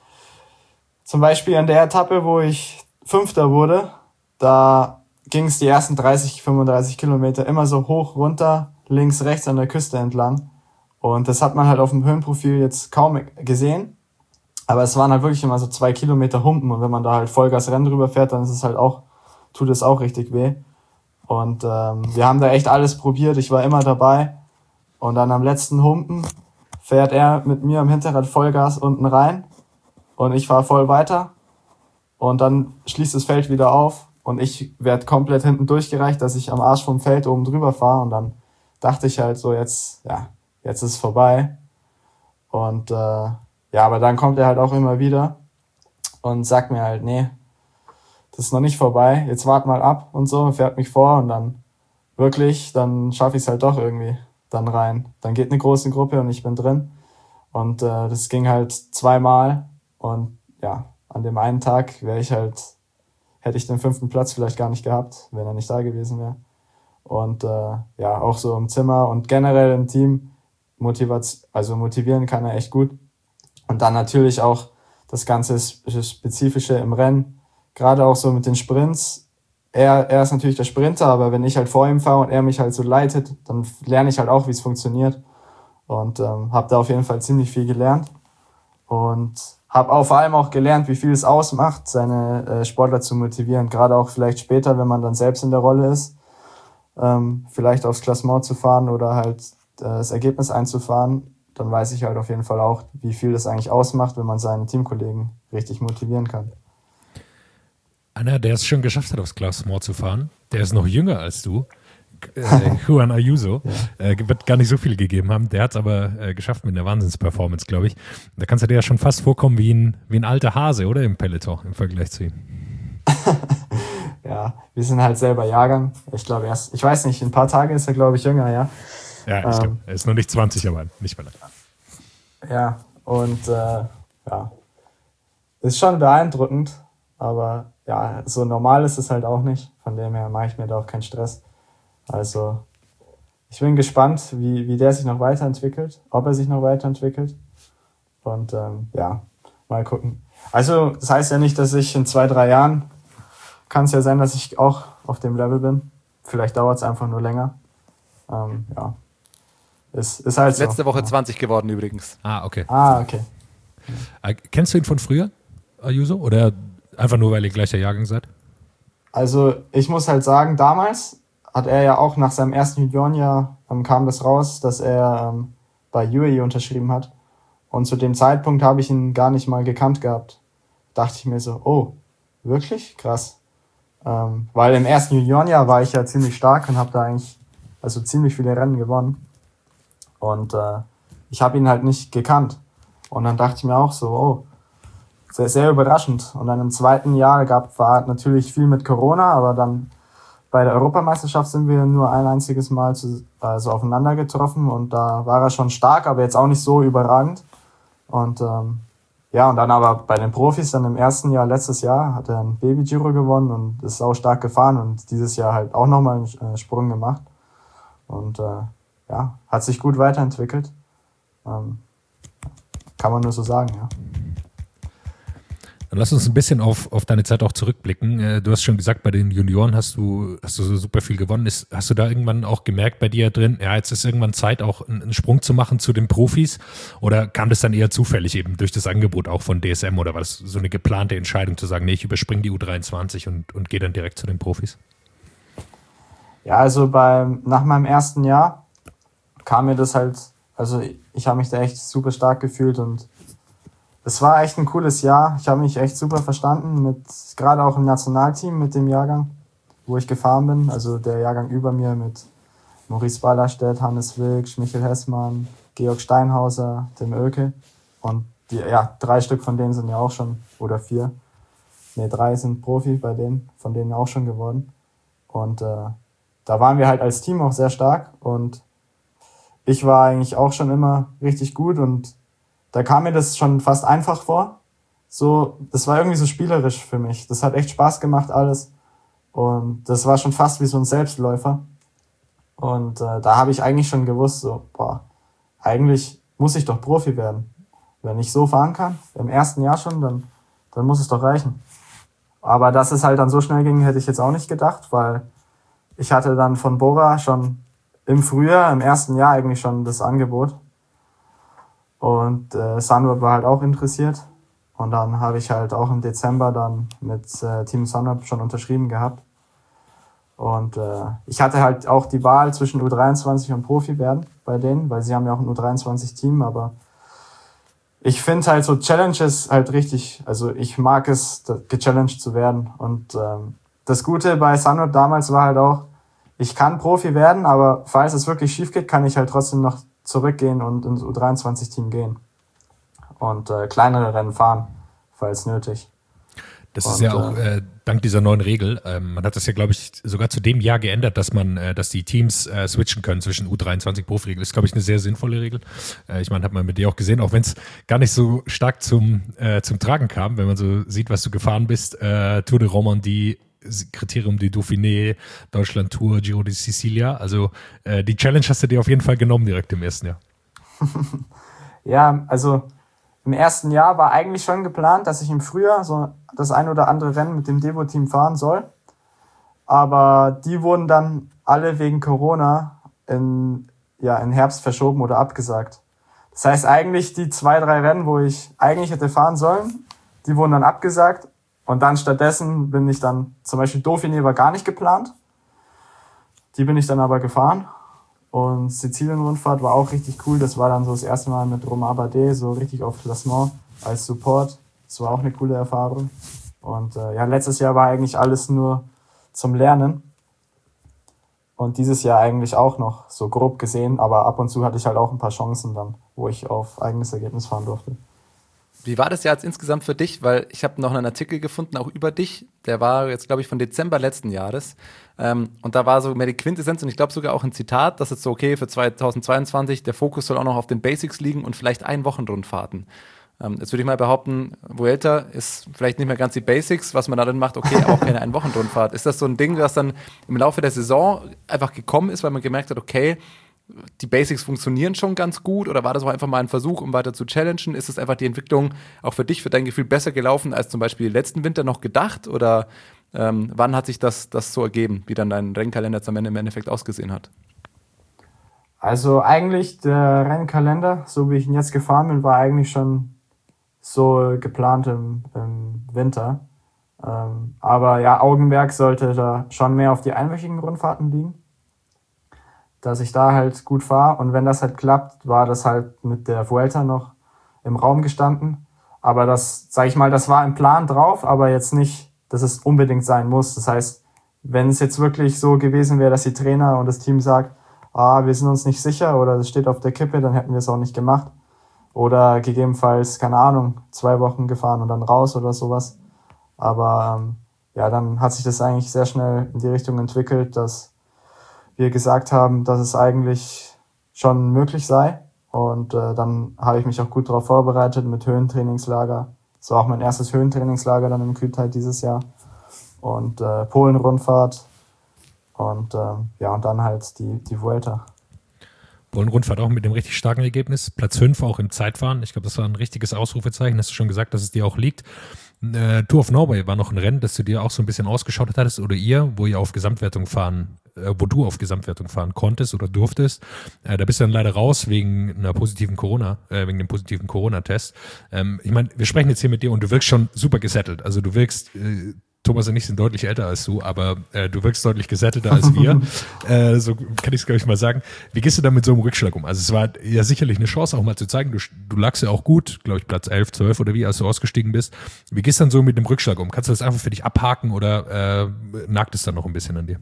zum Beispiel an der Etappe, wo ich 5. wurde, da ging es die ersten 30, 35 Kilometer immer so hoch, runter, links, rechts an der Küste entlang. Und das hat man halt auf dem Höhenprofil jetzt kaum gesehen. Aber es waren halt wirklich immer so 2 Kilometer Humpen. Und wenn man da halt Vollgas-Rennen drüber fährt, dann ist es halt auch, tut es auch richtig weh. Und wir haben da echt alles probiert. Ich war immer dabei. Und dann am letzten Humpen fährt er mit mir am Hinterrad Vollgas unten rein. Und ich fahre voll weiter. Und dann schließt das Feld wieder auf. Und ich werde komplett hinten durchgereicht, dass ich am Arsch vom Feld oben drüber fahre. Und dann dachte ich halt so, jetzt ist es vorbei. Und aber dann kommt er halt auch immer wieder und sagt mir halt, nee, das ist noch nicht vorbei, jetzt wart mal ab und so, fährt mich vor und dann wirklich, dann schaffe ich es halt doch irgendwie dann rein. Dann geht eine große Gruppe und ich bin drin und das ging halt 2-mal und ja, an dem einen Tag hätte ich den 5. Platz vielleicht gar nicht gehabt, wenn er nicht da gewesen wäre. Und auch so im Zimmer und generell im Team motivieren kann er echt gut. Und dann natürlich auch das ganze Spezifische im Rennen, gerade auch so mit den Sprints. Er ist natürlich der Sprinter, aber wenn ich halt vor ihm fahre und er mich halt so leitet, dann lerne ich halt auch, wie es funktioniert. Und habe da auf jeden Fall ziemlich viel gelernt. Und habe auch vor allem auch gelernt, wie viel es ausmacht, seine Sportler zu motivieren. Gerade auch vielleicht später, wenn man dann selbst in der Rolle ist, vielleicht aufs Klassement zu fahren oder halt das Ergebnis einzufahren. Dann weiß ich halt auf jeden Fall auch, wie viel das eigentlich ausmacht, wenn man seinen Teamkollegen richtig motivieren kann. Einer, der es schon geschafft hat, aufs Klassement zu fahren, der ist noch jünger als du, Juan Ayuso, wird gar nicht so viel gegeben haben, der hat es aber geschafft mit einer Wahnsinnsperformance, glaube ich. Da kannst du dir ja schon fast vorkommen wie ein alter Hase, oder, im Peloton im Vergleich zu ihm. Ja, wir sind halt selber Jahrgang. Ich glaube ich weiß nicht, in ein paar Tagen ist er, glaube ich, jünger, ja. Ja, ich glaube, er ist noch nicht 20, aber nicht mehr lang. Ja, und ist schon beeindruckend, aber ja, so normal ist es halt auch nicht. Von dem her mache ich mir da auch keinen Stress. Also ich bin gespannt, wie der sich noch weiterentwickelt, ob er sich noch weiterentwickelt. Und mal gucken. Also das heißt ja nicht, dass ich in 2-3 Jahren, kann es ja sein, dass ich auch auf dem Level bin. Vielleicht dauert es einfach nur länger. Ist halt so. Letzte Woche 20 geworden übrigens. Okay. Okay. Kennst du ihn von früher, Ayuso? Oder einfach nur, weil ihr gleicher Jahrgang seid? Also ich muss halt sagen, damals hat er ja auch nach seinem ersten Juniorenjahr kam das raus, dass er bei UAE unterschrieben hat. Und zu dem Zeitpunkt habe ich ihn gar nicht mal gekannt gehabt. Dachte ich mir so, oh, wirklich? Krass. Weil im ersten Juniorenjahr war ich ja ziemlich stark und habe da eigentlich ziemlich viele Rennen gewonnen. Und ich habe ihn halt nicht gekannt. Und dann dachte ich mir auch so, oh, sehr, sehr überraschend. Und dann im zweiten Jahr war natürlich viel mit Corona, aber dann bei der Europameisterschaft sind wir nur ein einziges Mal aufeinander getroffen und da war er schon stark, aber jetzt auch nicht so überragend. Und und dann aber bei den Profis dann im ersten Jahr, letztes Jahr, hat er ein Baby-Giro gewonnen und ist auch stark gefahren und dieses Jahr halt auch nochmal einen Sprung gemacht. Und hat sich gut weiterentwickelt. Kann man nur so sagen, ja. Dann lass uns ein bisschen auf deine Zeit auch zurückblicken. Du hast schon gesagt, bei den Junioren hast du so super viel gewonnen. Hast du da irgendwann auch gemerkt bei dir drin, ja, jetzt ist irgendwann Zeit, auch einen Sprung zu machen zu den Profis? Oder kam das dann eher zufällig eben durch das Angebot auch von DSM? Oder war das so eine geplante Entscheidung zu sagen, nee, ich überspringe die U23 und gehe dann direkt zu den Profis? Ja, also nach meinem ersten Jahr kam mir das halt, also ich habe mich da echt super stark gefühlt und es war echt ein cooles Jahr. Ich habe mich echt super verstanden, gerade auch im Nationalteam mit dem Jahrgang, wo ich gefahren bin. Also der Jahrgang über mir mit Maurice Ballerstedt, Hannes Wilksch, Michael Hessmann, Georg Steinhauser, Tim Oelke. Und 3 Stück von denen sind ja auch schon, oder 4. 3 sind Profi von denen auch schon geworden. Und da waren wir halt als Team auch sehr stark und ich war eigentlich auch schon immer richtig gut und da kam mir das schon fast einfach vor. So, das war irgendwie so spielerisch für mich. Das hat echt Spaß gemacht alles. Und das war schon fast wie so ein Selbstläufer. Und da habe ich eigentlich schon gewusst, eigentlich muss ich doch Profi werden. Wenn ich so fahren kann, im ersten Jahr schon, dann muss es doch reichen. Aber dass es halt dann so schnell ging, hätte ich jetzt auch nicht gedacht, weil ich hatte dann von Bora schon im Frühjahr, im ersten Jahr eigentlich schon das Angebot. Und Sunweb war halt auch interessiert. Und dann habe ich halt auch im Dezember dann mit Team Sunweb schon unterschrieben gehabt. Und ich hatte halt auch die Wahl zwischen U23 und Profi werden bei denen, weil sie haben ja auch ein U23-Team. Aber ich finde halt so Challenges halt richtig, also ich mag es, gechallenged zu werden. Und das Gute bei Sunweb damals war halt auch, ich kann Profi werden, aber falls es wirklich schief geht, kann ich halt trotzdem noch zurückgehen und ins U23-Team gehen und kleinere Rennen fahren, falls nötig. Das ist ja auch dank dieser neuen Regel. Man hat das ja, glaube ich, sogar zu dem Jahr geändert, dass die Teams switchen können zwischen U23-Profi-Regel. Das ist, glaube ich, eine sehr sinnvolle Regel. Ich meine, hat man mit dir auch gesehen, auch wenn es gar nicht so stark zum Tragen kam, wenn man so sieht, was du gefahren bist. Tour de Romandie, Kriterium du Dauphiné, Deutschland Tour, Giro di Sicilia. Also die Challenge hast du dir auf jeden Fall genommen direkt im ersten Jahr. Ja, also im ersten Jahr war eigentlich schon geplant, dass ich im Frühjahr so das ein oder andere Rennen mit dem Devo-Team fahren soll. Aber die wurden dann alle wegen Corona in Herbst verschoben oder abgesagt. Das heißt eigentlich die 2, 3 Rennen, wo ich eigentlich hätte fahren sollen, die wurden dann abgesagt. Und dann stattdessen bin ich dann, zum Beispiel Dauphiné war gar nicht geplant. Die bin ich dann aber gefahren. Und Sizilien-Rundfahrt war auch richtig cool. Das war dann so das erste Mal mit Romain Bardet, so richtig auf Klassement als Support. Das war auch eine coole Erfahrung. Und letztes Jahr war eigentlich alles nur zum Lernen. Und dieses Jahr eigentlich auch noch so grob gesehen. Aber ab und zu hatte ich halt auch ein paar Chancen dann, wo ich auf eigenes Ergebnis fahren durfte. Wie war das Jahr jetzt insgesamt für dich? Weil ich habe noch einen Artikel gefunden, auch über dich. Der war jetzt, glaube ich, von Dezember letzten Jahres. Und da war so mehr die Quintessenz und ich glaube sogar auch ein Zitat, dass jetzt so, okay, für 2022, der Fokus soll auch noch auf den Basics liegen und vielleicht Wochenrundfahrten. Jetzt würde ich mal behaupten, Vuelta ist vielleicht nicht mehr ganz die Basics, was man da dann macht, okay, aber auch keine Wochenrundfahrt. Ist das so ein Ding, was dann im Laufe der Saison einfach gekommen ist, weil man gemerkt hat, okay, die Basics funktionieren schon ganz gut oder war das auch einfach mal ein Versuch, um weiter zu challengen? Ist es einfach die Entwicklung auch für dich, für dein Gefühl besser gelaufen als zum Beispiel letzten Winter noch gedacht oder wann hat sich das so ergeben, wie dann dein Rennkalender jetzt am Ende im Endeffekt ausgesehen hat? Also eigentlich der Rennkalender, so wie ich ihn jetzt gefahren bin, war eigentlich schon so geplant im Winter. Aber ja, Augenmerk sollte da schon mehr auf die einwöchigen Rundfahrten liegen, dass ich da halt gut fahre. Und wenn das halt klappt, war das halt mit der Vuelta noch im Raum gestanden. Aber das, sag ich mal, das war im Plan drauf, aber jetzt nicht, dass es unbedingt sein muss. Das heißt, wenn es jetzt wirklich so gewesen wäre, dass die Trainer und das Team sagt, wir sind uns nicht sicher oder das steht auf der Kippe, dann hätten wir es auch nicht gemacht. Oder gegebenenfalls, keine Ahnung, 2 Wochen gefahren und dann raus oder sowas. Aber ja, dann hat sich das eigentlich sehr schnell in die Richtung entwickelt, dass wir gesagt haben, dass es eigentlich schon möglich sei. Und dann habe ich mich auch gut darauf vorbereitet mit Höhentrainingslager. Das war auch mein erstes Höhentrainingslager dann im Kühltal dieses Jahr. Und Polen-Rundfahrt und ja, und dann halt die Vuelta. Polen-Rundfahrt auch mit dem richtig starken Ergebnis. Platz 5 auch im Zeitfahren. Ich glaube, das war ein richtiges Ausrufezeichen. Hast du schon gesagt, dass es dir auch liegt. Tour of Norway war noch ein Rennen, das du dir auch so ein bisschen ausgeschaut hattest oder wo du auf Gesamtwertung fahren konntest oder durftest. Da bist du dann leider raus wegen dem positiven Corona-Test. Ich meine, wir sprechen jetzt hier mit dir und du wirkst schon super gesettelt. Also du wirkst Thomas und ich sind deutlich älter als du, aber du wirkst deutlich gesättelter als wir. So kann ich es, glaube ich, mal sagen. Wie gehst du da mit so einem Rückschlag um? Also es war ja sicherlich eine Chance, auch mal zu zeigen, du lagst ja auch gut, glaube ich, Platz 11, 12 oder wie, als du ausgestiegen bist. Wie gehst du dann so mit dem Rückschlag um? Kannst du das einfach für dich abhaken oder nagt es dann noch ein bisschen an dir?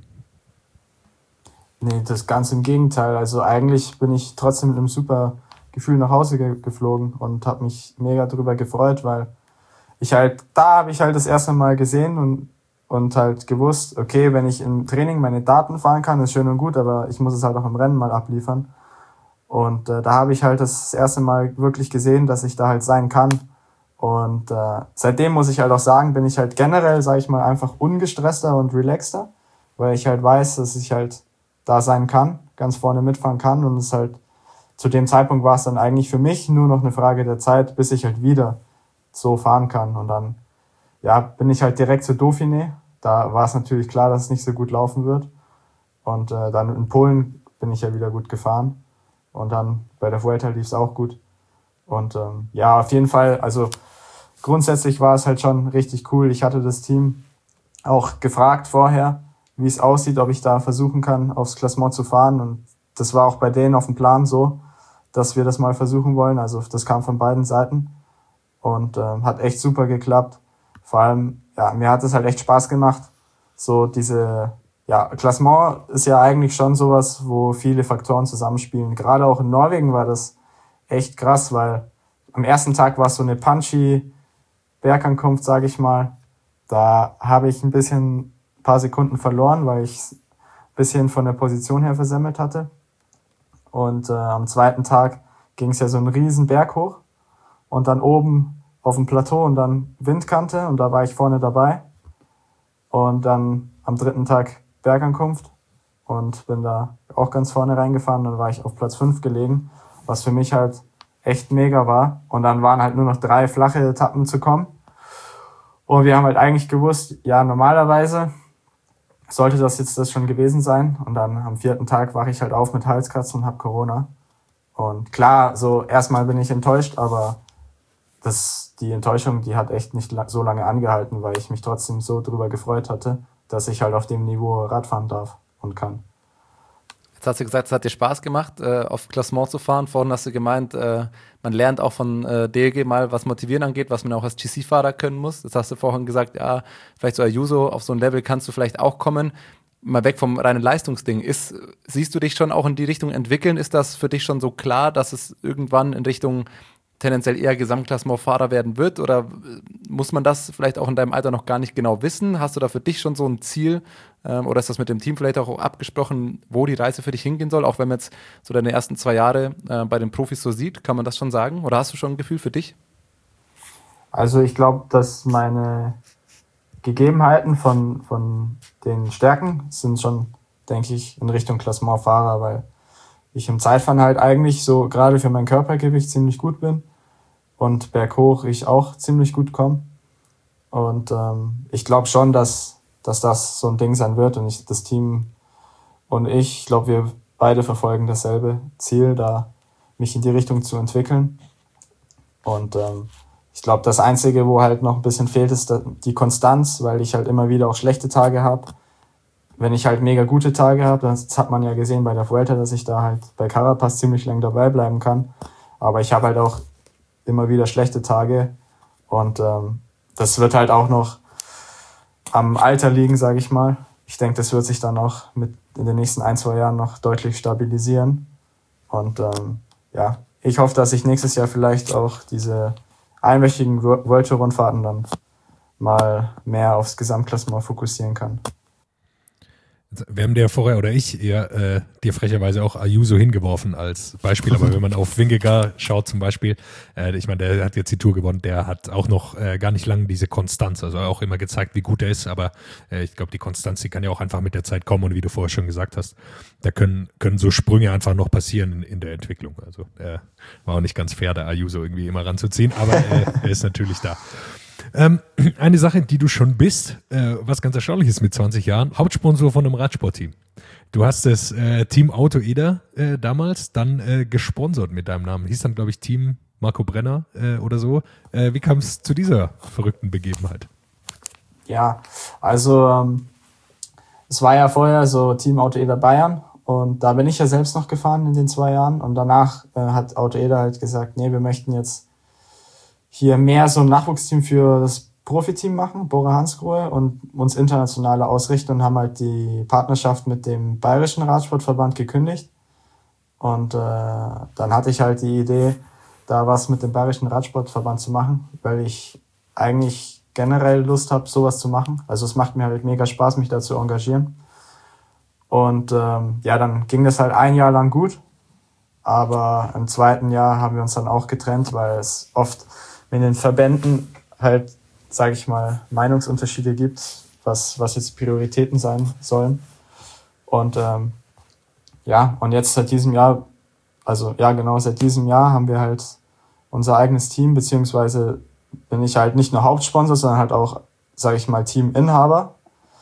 Nee, das ganz im Gegenteil. Also eigentlich bin ich trotzdem mit einem super Gefühl nach Hause geflogen und habe mich mega drüber gefreut, weil da habe ich halt das erste Mal gesehen und halt gewusst, okay, wenn ich im Training meine Daten fahren kann, ist schön und gut, aber ich muss es halt auch im Rennen mal abliefern. Und da habe ich halt das erste Mal wirklich gesehen, dass ich da halt sein kann. Und seitdem muss ich halt auch sagen, bin ich halt generell, sage ich mal, einfach ungestresster und relaxter, weil ich halt weiß, dass ich halt da sein kann, ganz vorne mitfahren kann. Und es halt zu dem Zeitpunkt war es dann eigentlich für mich nur noch eine Frage der Zeit, bis ich halt wieder so fahren kann. Und dann ja, bin ich halt direkt zu Dauphiné. Da war es natürlich klar, dass es nicht so gut laufen wird. Und dann in Polen bin ich ja wieder gut gefahren. Und dann bei der Vuelta lief es auch gut. Und ja, auf jeden Fall, also grundsätzlich war es halt schon richtig cool. Ich hatte das Team auch gefragt vorher, wie es aussieht, ob ich da versuchen kann, aufs Klassement zu fahren. Und das war auch bei denen auf dem Plan so, dass wir das mal versuchen wollen. Also das kam von beiden Seiten. Und hat echt super geklappt. Vor allem, ja, mir hat es halt echt Spaß gemacht. So Klassement ist ja eigentlich schon sowas, wo viele Faktoren zusammenspielen. Gerade auch in Norwegen war das echt krass, weil am ersten Tag war es so eine punchy Bergankunft, sage ich mal. Da habe ich ein paar Sekunden verloren, weil ich ein bisschen von der Position her versemmelt hatte. Und am zweiten Tag ging es ja so einen riesen Berg hoch. Und dann oben auf dem Plateau und dann Windkante und da war ich vorne dabei. Und dann am dritten Tag Bergankunft und bin da auch ganz vorne reingefahren. Dann war ich auf Platz 5 gelegen, was für mich halt echt mega war. Und dann waren halt nur noch 3 flache Etappen zu kommen. Und wir haben halt eigentlich gewusst, ja, normalerweise sollte das schon gewesen sein. Und dann am 4. Tag wache ich halt auf mit Halskratzen und habe Corona. Und klar, so erstmal bin ich enttäuscht, aber die Enttäuschung, die hat echt nicht so lange angehalten, weil ich mich trotzdem so drüber gefreut hatte, dass ich halt auf dem Niveau Radfahren darf und kann. Jetzt hast du gesagt, es hat dir Spaß gemacht, auf Klassement zu fahren. Vorhin hast du gemeint, man lernt auch von DLG mal, was Motivieren angeht, was man auch als GC-Fahrer können muss. Jetzt hast du vorhin gesagt, ja, vielleicht so Ayuso, auf so ein Level kannst du vielleicht auch kommen. Mal weg vom reinen Leistungsding. Siehst du dich schon auch in die Richtung entwickeln? Ist das für dich schon so klar, dass es irgendwann in Richtung tendenziell eher Gesamtklassementfahrer werden wird? Oder muss man das vielleicht auch in deinem Alter noch gar nicht genau wissen? Hast du da für dich schon so ein Ziel? Oder ist das mit dem Team vielleicht auch abgesprochen, wo die Reise für dich hingehen soll? Auch wenn man jetzt so deine ersten 2 Jahre bei den Profis so sieht, kann man das schon sagen? Oder hast du schon ein Gefühl für dich? Also ich glaube, dass meine Gegebenheiten von den Stärken sind schon, denke ich, in Richtung Klassementfahrer, weil ich im Zeitfahren halt eigentlich so gerade für mein Körpergewicht ziemlich gut bin und berghoch ich auch ziemlich gut komme. Und ich glaube schon, dass das so ein Ding sein wird und das Team und ich glaube, wir beide verfolgen dasselbe Ziel, da mich in die Richtung zu entwickeln. Und ich glaube, das Einzige, wo halt noch ein bisschen fehlt, ist die Konstanz, weil ich halt immer wieder auch schlechte Tage habe. Wenn ich halt mega gute Tage habe, das hat man ja gesehen bei der Vuelta, dass ich da halt bei Carapaz ziemlich lang dabei bleiben kann. Aber ich habe halt auch immer wieder schlechte Tage und das wird halt auch noch am Alter liegen, sage ich mal. Ich denke, das wird sich dann auch in den nächsten 1-2 Jahren noch deutlich stabilisieren. Und ja, ich hoffe, dass ich nächstes Jahr vielleicht auch diese einwöchigen World Tour Rundfahrten dann mal mehr aufs Gesamtklassement fokussieren kann. Wir haben dir vorher oder ich eher dir frecherweise auch Ayuso hingeworfen als Beispiel, aber wenn man auf Vingegaard schaut zum Beispiel, ich meine, der hat jetzt die Tour gewonnen, der hat auch noch gar nicht lange diese Konstanz, also auch immer gezeigt, wie gut er ist, aber ich glaube, die Konstanz, die kann ja auch einfach mit der Zeit kommen und wie du vorher schon gesagt hast, da können so Sprünge einfach noch passieren in der Entwicklung, also war auch nicht ganz fair, da Ayuso irgendwie immer ranzuziehen, aber er ist natürlich da. Eine Sache, die du schon bist, was ganz erstaunlich ist mit 20 Jahren, Hauptsponsor von einem Radsportteam. Du hast das Team Auto Eder damals dann gesponsert mit deinem Namen. Hieß dann, glaube ich, Team Marco Brenner oder so. Wie kam es zu dieser verrückten Begebenheit? Ja, also es war ja vorher so Team Auto Eder Bayern und da bin ich ja selbst noch gefahren in den 2 Jahren und danach hat Auto Eder halt gesagt, nee, wir möchten jetzt hier mehr so ein Nachwuchsteam für das Profiteam machen, Bora Hansgrohe, und uns internationale ausrichten und haben halt die Partnerschaft mit dem Bayerischen Radsportverband gekündigt. Und dann hatte ich halt die Idee, da was mit dem Bayerischen Radsportverband zu machen, weil ich eigentlich generell Lust habe, sowas zu machen. Also es macht mir halt mega Spaß, mich da zu engagieren. Und dann ging das halt 1 Jahr lang gut. Aber im 2. Jahr haben wir uns dann auch getrennt, weil es oft in den Verbänden halt, sage ich mal, Meinungsunterschiede gibt, was jetzt Prioritäten sein sollen. Und und jetzt seit diesem Jahr, seit diesem Jahr haben wir halt unser eigenes Team, beziehungsweise bin ich halt nicht nur Hauptsponsor, sondern halt auch, sage ich mal, Teaminhaber.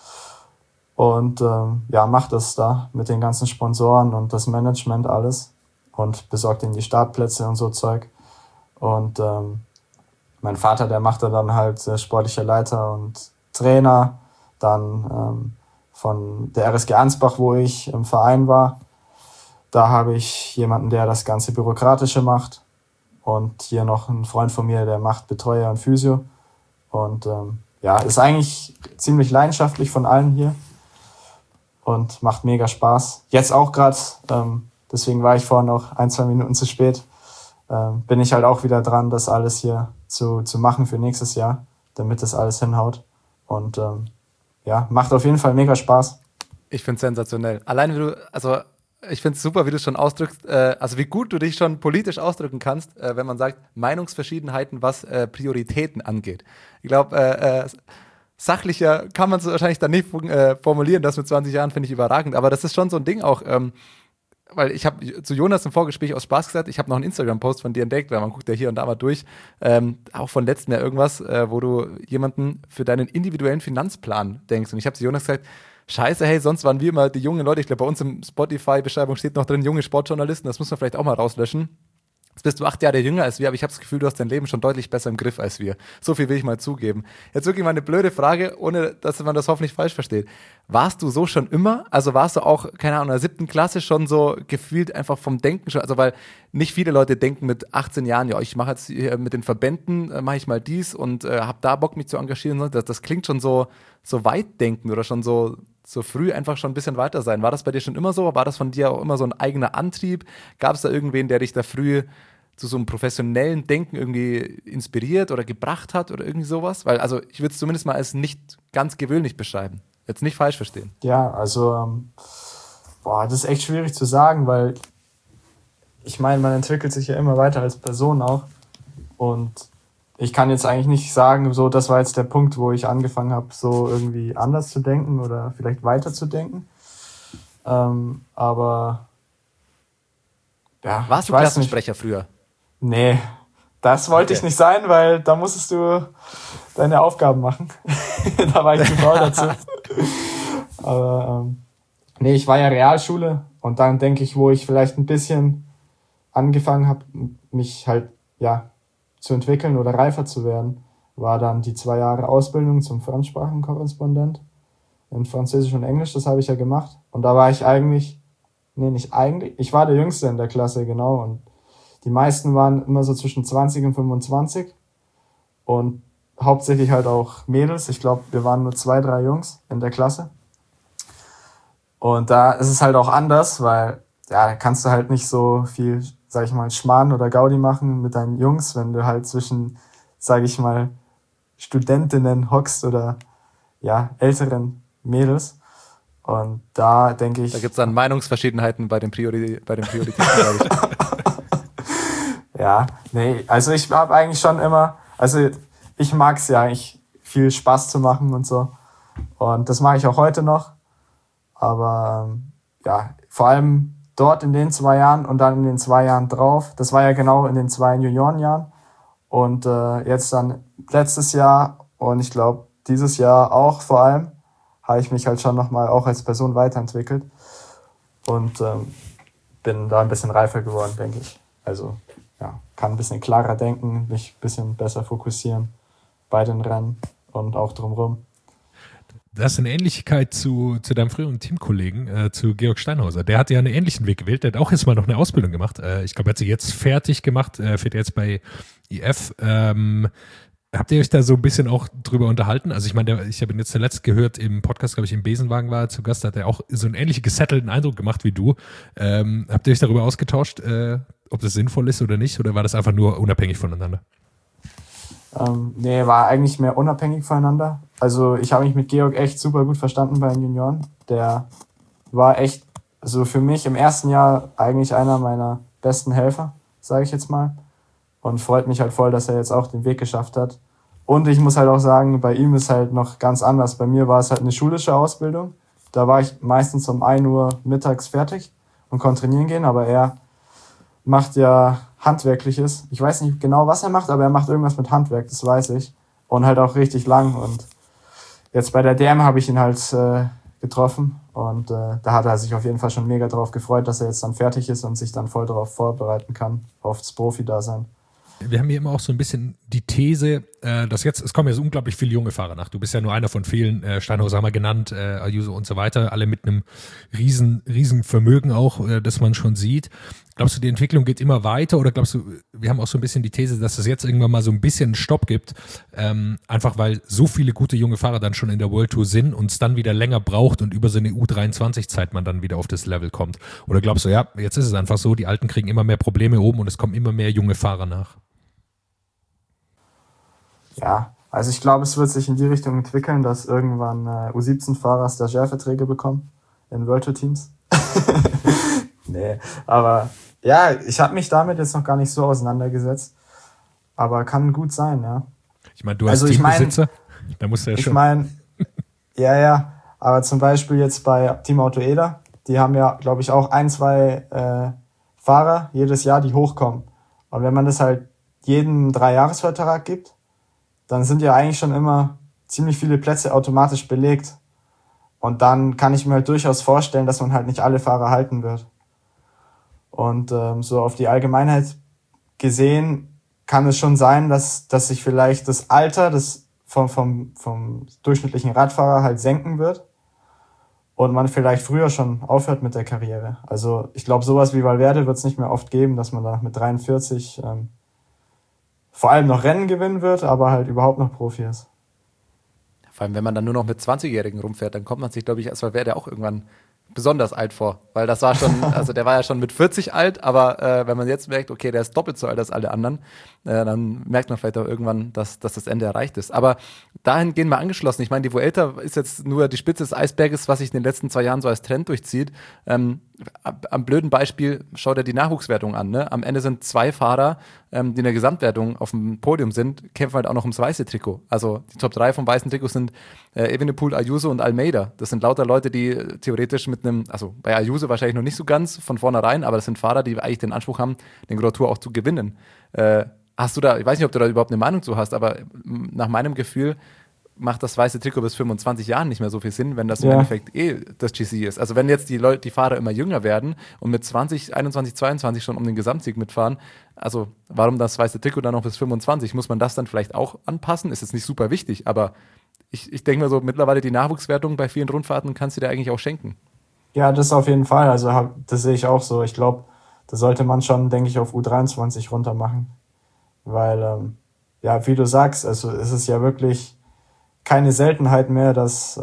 Und mache das da mit den ganzen Sponsoren und das Management alles und besorgt ihnen die Startplätze und so Zeug. Und mein Vater, der macht da dann halt sportlicher Leiter und Trainer, dann von der RSG Ansbach, wo ich im Verein war. Da habe ich jemanden, der das ganze Bürokratische macht und hier noch ein Freund von mir, der macht Betreuer und Physio und ist eigentlich ziemlich leidenschaftlich von allen hier und macht mega Spaß. Jetzt auch gerade, deswegen war ich vorhin noch 1-2 Minuten zu spät, bin ich halt auch wieder dran, das alles hier zu machen für nächstes Jahr, damit das alles hinhaut. Und macht auf jeden Fall mega Spaß. Ich finde es sensationell. Allein ich finde es super, wie du es schon ausdrückst, wie gut du dich schon politisch ausdrücken kannst, wenn man sagt, Meinungsverschiedenheiten, was Prioritäten angeht. Ich glaube, sachlicher kann man es wahrscheinlich dann nicht formulieren, das mit 20 Jahren finde ich überragend, aber das ist schon so ein Ding auch, weil ich habe zu Jonas im Vorgespräch aus Spaß gesagt, ich habe noch einen Instagram-Post von dir entdeckt, weil man guckt ja hier und da mal durch, auch von letztem Jahr irgendwas, wo du jemanden für deinen individuellen Finanzplan denkst. Und ich habe zu Jonas gesagt, scheiße, hey, sonst waren wir immer die jungen Leute, ich glaube, bei uns im Spotify-Beschreibung steht noch drin, junge Sportjournalisten, das muss man vielleicht auch mal rauslöschen. Jetzt bist du 8 Jahre jünger als wir, aber ich habe das Gefühl, du hast dein Leben schon deutlich besser im Griff als wir. So viel will ich mal zugeben. Jetzt wirklich mal eine blöde Frage, ohne dass man das hoffentlich falsch versteht. Warst du so schon immer? Also warst du auch, keine Ahnung, in der 7. Klasse schon so gefühlt einfach vom Denken schon? Also weil nicht viele Leute denken mit 18 Jahren, ja, ich mache jetzt mit den Verbänden, mache ich mal dies und habe da Bock, mich zu engagieren. Das klingt schon so weit denken oder schon so früh einfach schon ein bisschen weiter sein. War das bei dir schon immer so? War das von dir auch immer so ein eigener Antrieb? Gab es da irgendwen, der dich da früh zu so einem professionellen Denken irgendwie inspiriert oder gebracht hat oder irgendwie sowas? Weil, also ich würde es zumindest mal als nicht ganz gewöhnlich beschreiben. Jetzt nicht falsch verstehen. Ja, also das ist echt schwierig zu sagen, weil ich meine, man entwickelt sich ja immer weiter als Person auch und ich kann jetzt eigentlich nicht sagen, so das war jetzt der Punkt, wo ich angefangen habe, so irgendwie anders zu denken oder vielleicht weiter zu denken. Aber ja. Warst du Klassensprecher früher? Nee, das wollte ich nicht sein, weil da musstest du deine Aufgaben machen. Da war ich zu faul dazu. Aber ich war ja Realschule und dann denke ich, wo ich vielleicht ein bisschen angefangen habe, mich halt zu entwickeln oder reifer zu werden, war dann die 2 Jahre Ausbildung zum Fremdsprachenkorrespondent in Französisch und Englisch, das habe ich ja gemacht. Und da war ich ich war der Jüngste in der Klasse, genau. Und die meisten waren immer so zwischen 20 und 25 und hauptsächlich halt auch Mädels. Ich glaube, wir waren nur 2, 3 Jungs in der Klasse. Und da ist es halt auch anders, weil da kannst du halt nicht so viel, sag ich mal, Schmarrn oder Gaudi machen mit deinen Jungs, wenn du halt zwischen, sag ich mal, Studentinnen hockst oder ja, älteren Mädels. Und da denke ich... Da gibt es dann Meinungsverschiedenheiten bei den Prioritäten, glaube ich. Ja, nee, also ich habe eigentlich schon immer, also ich mag es ja eigentlich viel Spaß zu machen und so. Und das mache ich auch heute noch. Aber ja, vor allem dort in den 2 Jahren und dann in den 2 Jahren drauf. Das war ja genau in den 2 Juniorenjahren. Und jetzt dann letztes Jahr und ich glaube dieses Jahr auch vor allem, habe ich mich halt schon nochmal auch als Person weiterentwickelt. Und bin da ein bisschen reifer geworden, denke ich. Also ja, kann ein bisschen klarer denken, mich ein bisschen besser fokussieren bei den Rennen und auch drumherum. Das ist eine Ähnlichkeit zu deinem früheren Teamkollegen, zu Georg Steinhauser. Der hat ja einen ähnlichen Weg gewählt. Der hat auch erstmal noch eine Ausbildung gemacht. Ich glaube, er hat sie jetzt fertig gemacht, fährt jetzt bei IF. Habt ihr euch da so ein bisschen auch drüber unterhalten? Also ich meine, ich habe ihn jetzt zuletzt gehört im Podcast, glaube ich, im Besenwagen war er zu Gast, da hat er auch so einen ähnlichen gesettelten Eindruck gemacht wie du. Habt ihr euch darüber ausgetauscht, ob das sinnvoll ist oder nicht? Oder war das einfach nur unabhängig voneinander? Nee, war eigentlich mehr unabhängig voneinander. Also ich habe mich mit Georg echt super gut verstanden bei den Junioren. Der war echt, also für mich im ersten Jahr eigentlich einer meiner besten Helfer, sage ich jetzt mal. Und freut mich halt voll, dass er jetzt auch den Weg geschafft hat. Und ich muss halt auch sagen, bei ihm ist halt noch ganz anders. Bei mir war es halt eine schulische Ausbildung. Da war ich meistens um 1 Uhr mittags fertig und konnte trainieren gehen. Aber er macht ja Handwerkliches. Ich weiß nicht genau, was er macht, aber er macht irgendwas mit Handwerk, das weiß ich. Und halt auch richtig lang. Und jetzt bei der DM habe ich ihn halt getroffen. Und da hat er sich auf jeden Fall schon mega drauf gefreut, dass er jetzt dann fertig ist und sich dann voll darauf vorbereiten kann, aufs Profi-Dasein. Wir haben hier immer auch so ein bisschen die These, dass jetzt, es kommen ja so unglaublich viele junge Fahrer nach. Du bist ja nur einer von vielen, Steinhauser haben wir genannt, Ayuso und so weiter, alle mit einem riesen Vermögen auch, das man schon sieht. Glaubst du, die Entwicklung geht immer weiter oder glaubst du, wir haben auch so ein bisschen die These, dass es jetzt irgendwann mal so ein bisschen einen Stopp gibt, einfach weil so viele gute junge Fahrer dann schon in der World Tour sind und es dann wieder länger braucht und über so eine U23-Zeit man dann wieder auf das Level kommt? Oder glaubst du, ja, jetzt ist es einfach so, die Alten kriegen immer mehr Probleme oben und es kommen immer mehr junge Fahrer nach? Ja, also ich glaube, es wird sich in die Richtung entwickeln, dass irgendwann U17-Fahrer Stagiairverträge bekommen in World Tour Teams. Nee, aber ja, ich habe mich damit jetzt noch gar nicht so auseinandergesetzt, aber kann gut sein, ja. Ich meine, du als Teambesitzer, da musst du ja schon... Ich meine, ja, aber zum Beispiel jetzt bei Team Auto Eder, die haben ja, glaube ich, auch 1, 2 Fahrer jedes Jahr, die hochkommen. Und wenn man das halt jeden 3-Jahres-Vertrag gibt, dann sind ja eigentlich schon immer ziemlich viele Plätze automatisch belegt. Und dann kann ich mir halt durchaus vorstellen, dass man halt nicht alle Fahrer halten wird. Und so auf die Allgemeinheit gesehen kann es schon sein, dass sich vielleicht das Alter vom durchschnittlichen Radfahrer halt senken wird und man vielleicht früher schon aufhört mit der Karriere. Also ich glaube, sowas wie Valverde wird es nicht mehr oft geben, dass man da mit 43 vor allem noch Rennen gewinnen wird, aber halt überhaupt noch Profi ist. Vor allem, wenn man dann nur noch mit 20-Jährigen rumfährt, dann kommt man sich, glaube ich, als Valverde auch irgendwann besonders alt vor, weil das war schon, also der war ja schon mit 40 alt, aber wenn man jetzt merkt, okay, der ist doppelt so alt als alle anderen, dann merkt man vielleicht auch irgendwann, dass das Ende erreicht ist. Aber dahingehend mal angeschlossen, ich meine, die Vuelta ist jetzt nur die Spitze des Eisberges, was sich in den letzten 2 Jahren so als Trend durchzieht. Am blöden Beispiel, schau dir die Nachwuchswertung an. Ne? Am Ende sind 2 Fahrer, die in der Gesamtwertung auf dem Podium sind, kämpfen halt auch noch ums weiße Trikot. Also die Top 3 vom weißen Trikot sind Evenepoel, Ayuso und Almeida. Das sind lauter Leute, die theoretisch mit einem, also bei Ayuso wahrscheinlich noch nicht so ganz von vornherein, aber das sind Fahrer, die eigentlich den Anspruch haben, den Grand Tour auch zu gewinnen. Hast du da, ich weiß nicht, ob du da überhaupt eine Meinung zu hast, aber nach meinem Gefühl macht das weiße Trikot bis 25 Jahren nicht mehr so viel Sinn, wenn das im Endeffekt das GC ist. Also wenn jetzt die Fahrer immer jünger werden und mit 20, 21, 22 schon um den Gesamtsieg mitfahren, also warum das weiße Trikot dann noch bis 25? Muss man das dann vielleicht auch anpassen? Ist jetzt nicht super wichtig, aber ich denke mir so, mittlerweile die Nachwuchswertung bei vielen Rundfahrten kannst du dir eigentlich auch schenken. Ja, das auf jeden Fall. Also das sehe ich auch so. Ich glaube, das sollte man schon, denke ich, auf U23 runter machen. Weil, wie du sagst, also es ist ja wirklich keine Seltenheit mehr, dass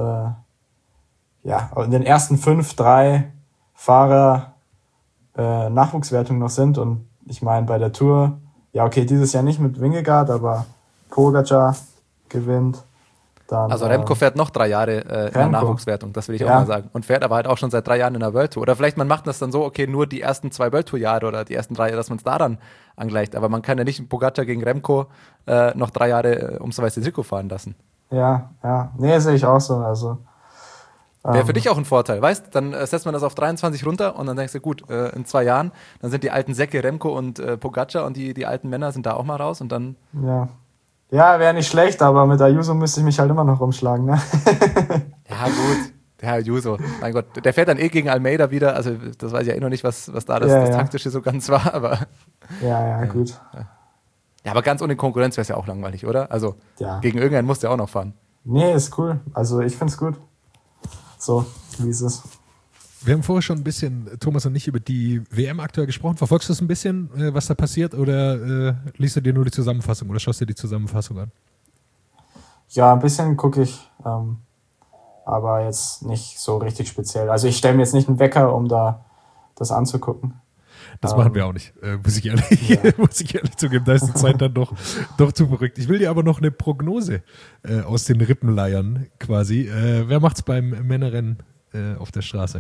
in den ersten 5, 3 Fahrer Nachwuchswertung noch sind. Und ich meine, bei der Tour, ja okay, dieses Jahr nicht mit Vingegaard, aber Pogacar, gewinnt. Dann, Also Remco fährt noch 3 Jahre in der Nachwuchswertung, das will ich auch mal sagen. Und fährt aber halt auch schon seit 3 Jahren in der World Tour. Oder vielleicht man macht das dann so, okay, nur die ersten 2 World Tour Jahre oder die ersten 3, dass man es daran angleicht. Aber man kann ja nicht Pogacar gegen Remco noch 3 Jahre ums weiße Trikot fahren lassen. Ja. Nee, sehe ich auch so. Also, wäre für dich auch ein Vorteil, weißt? Dann setzt man das auf 23 runter und dann denkst du, gut, in 2 Jahren, dann sind die alten Säcke Remco und Pogacar und die alten Männer sind da auch mal raus und dann... Ja, wäre nicht schlecht, aber mit Ayuso müsste ich mich halt immer noch rumschlagen, ne? Ja, gut. Der Ayuso, mein Gott, der fährt dann gegen Almeida wieder, also das weiß ich ja noch nicht, was da das Taktische so ganz war, aber... Ja, gut. Ja, aber ganz ohne Konkurrenz wäre es ja auch langweilig, oder? Also gegen irgendeinen musst du ja auch noch fahren. Nee, ist cool. Also ich find's gut. So, wie ist es? Wir haben vorher schon ein bisschen, Thomas und ich, über die WM aktuell gesprochen. Verfolgst du das ein bisschen, was da passiert, oder liest du dir nur die Zusammenfassung oder schaust dir die Zusammenfassung an? Ja, ein bisschen gucke ich, aber jetzt nicht so richtig speziell. Also ich stelle mir jetzt nicht einen Wecker, um da das anzugucken. Das machen wir auch nicht, muss ich ehrlich zugeben. Da ist die Zeit dann doch zu verrückt. Ich will dir aber noch eine Prognose aus den Rippen leiern, quasi. Wer macht's beim Männerrennen auf der Straße?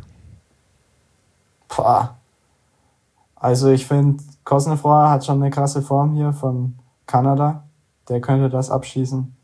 Also ich finde, Cosnefroy hat schon eine krasse Form hier von Kanada. Der könnte das abschießen.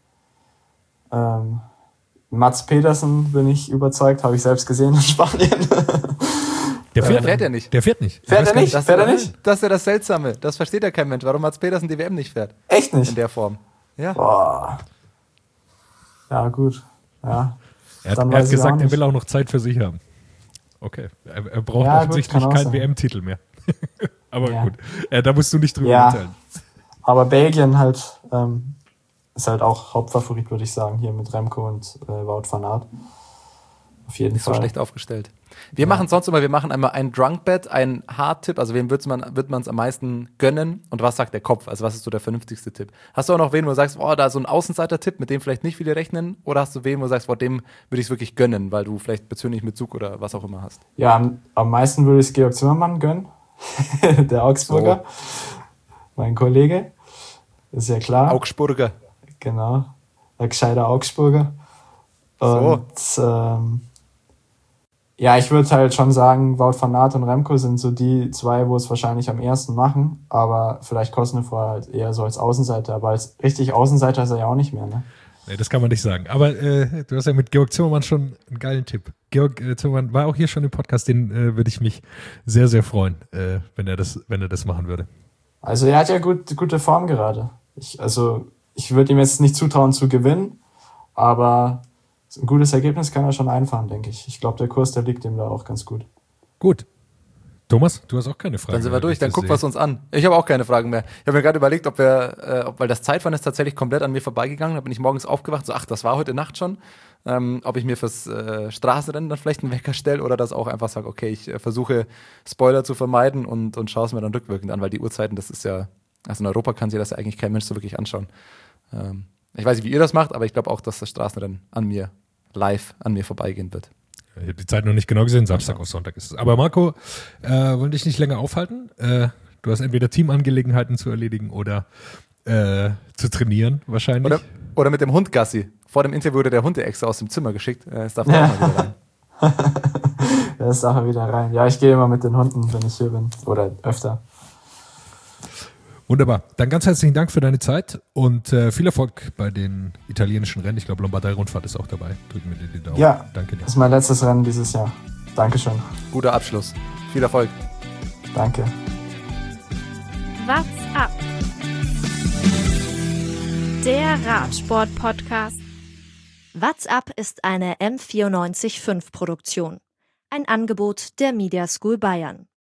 Mats Pedersen bin ich überzeugt, habe ich selbst gesehen in Spanien. Der fährt ja nicht. Der fährt nicht. Fährt er nicht? Das ist ja das Seltsame. Das versteht ja kein Mensch, warum Mats Pedersen die WM nicht fährt. Echt nicht? In der Form. Ja. Boah. Ja, gut. Ja. Er hat gesagt, er will auch noch Zeit für sich haben. Okay. Er braucht offensichtlich keinen WM-Titel mehr. Aber gut. Da musst du nicht drüber urteilen. Aber Belgien halt ist halt auch Hauptfavorit, würde ich sagen, hier mit Remco und Wout van Aert. Auf jeden Fall. So schlecht aufgestellt. Wir machen sonst immer, wir machen einmal ein Drunk-Bet, ein Hard-Tipp, also wem wird man es am meisten gönnen und was sagt der Kopf, also was ist so der vernünftigste Tipp? Hast du auch noch wen, wo du sagst, da ist so ein Außenseiter-Tipp, mit dem vielleicht nicht viele rechnen, oder hast du wen, wo du sagst, dem würde ich es wirklich gönnen, weil du vielleicht persönlich mit Zug oder was auch immer hast? Ja, am meisten würde ich es Georg Zimmermann gönnen, der Augsburger, mein Kollege, ist ja klar. Augsburger. Genau, der gescheiter Augsburger. Und ja, ich würde halt schon sagen, Wout van Aert und Remco sind so die 2, wo es wahrscheinlich am ersten machen, aber vielleicht Cosnefroy halt eher so als Außenseiter, aber als richtig Außenseiter ist er ja auch nicht mehr, ne? Nee, das kann man nicht sagen. Aber du hast ja mit Georg Zimmermann schon einen geilen Tipp. Georg Zimmermann war auch hier schon im Podcast, den würde ich mich sehr, sehr freuen, wenn er das machen würde. Also er hat ja gute Form gerade. Ich würde ihm jetzt nicht zutrauen zu gewinnen, aber ein gutes Ergebnis kann er schon einfahren, denke ich. Ich glaube, der Kurs, der liegt ihm da auch ganz gut. Gut. Thomas, du hast auch keine Fragen. Dann sind wir durch, dann gucken wir es uns an. Ich habe auch keine Fragen mehr. Ich habe mir gerade überlegt, weil das Zeitfahren ist tatsächlich komplett an mir vorbeigegangen. Da bin ich morgens aufgewacht, so, das war heute Nacht schon. Ob ich mir fürs Straßenrennen dann vielleicht einen Wecker stelle oder das auch einfach sage, okay, ich versuche Spoiler zu vermeiden und schaue es mir dann rückwirkend an, weil die Uhrzeiten, das ist ja, also in Europa kann sich das ja eigentlich kein Mensch so wirklich anschauen. Ich weiß nicht, wie ihr das macht, aber ich glaube auch, dass das Straßenrennen live an mir vorbeigehen wird. Ich habe die Zeit noch nicht genau gesehen, Samstag auf Sonntag ist es. Aber Marco, wollte ich nicht länger aufhalten. Du hast entweder Teamangelegenheiten zu erledigen oder zu trainieren wahrscheinlich. Oder mit dem Hund Gassi. Vor dem Interview wurde der Hund extra aus dem Zimmer geschickt. Jetzt darf er auch mal wieder rein. Jetzt darf er wieder rein. Ja, ich gehe immer mit den Hunden, wenn ich hier bin. Oder öfter. Wunderbar. Dann ganz herzlichen Dank für deine Zeit und viel Erfolg bei den italienischen Rennen. Ich glaube, Lombardei-Rundfahrt ist auch dabei. Drücken wir dir die Daumen. Ja, danke dir. Das ist mein letztes Rennen dieses Jahr. Dankeschön. Guter Abschluss. Viel Erfolg. Danke. What's up? Der Radsport-Podcast. What's up ist eine M94.5 Produktion. Ein Angebot der Media School Bayern.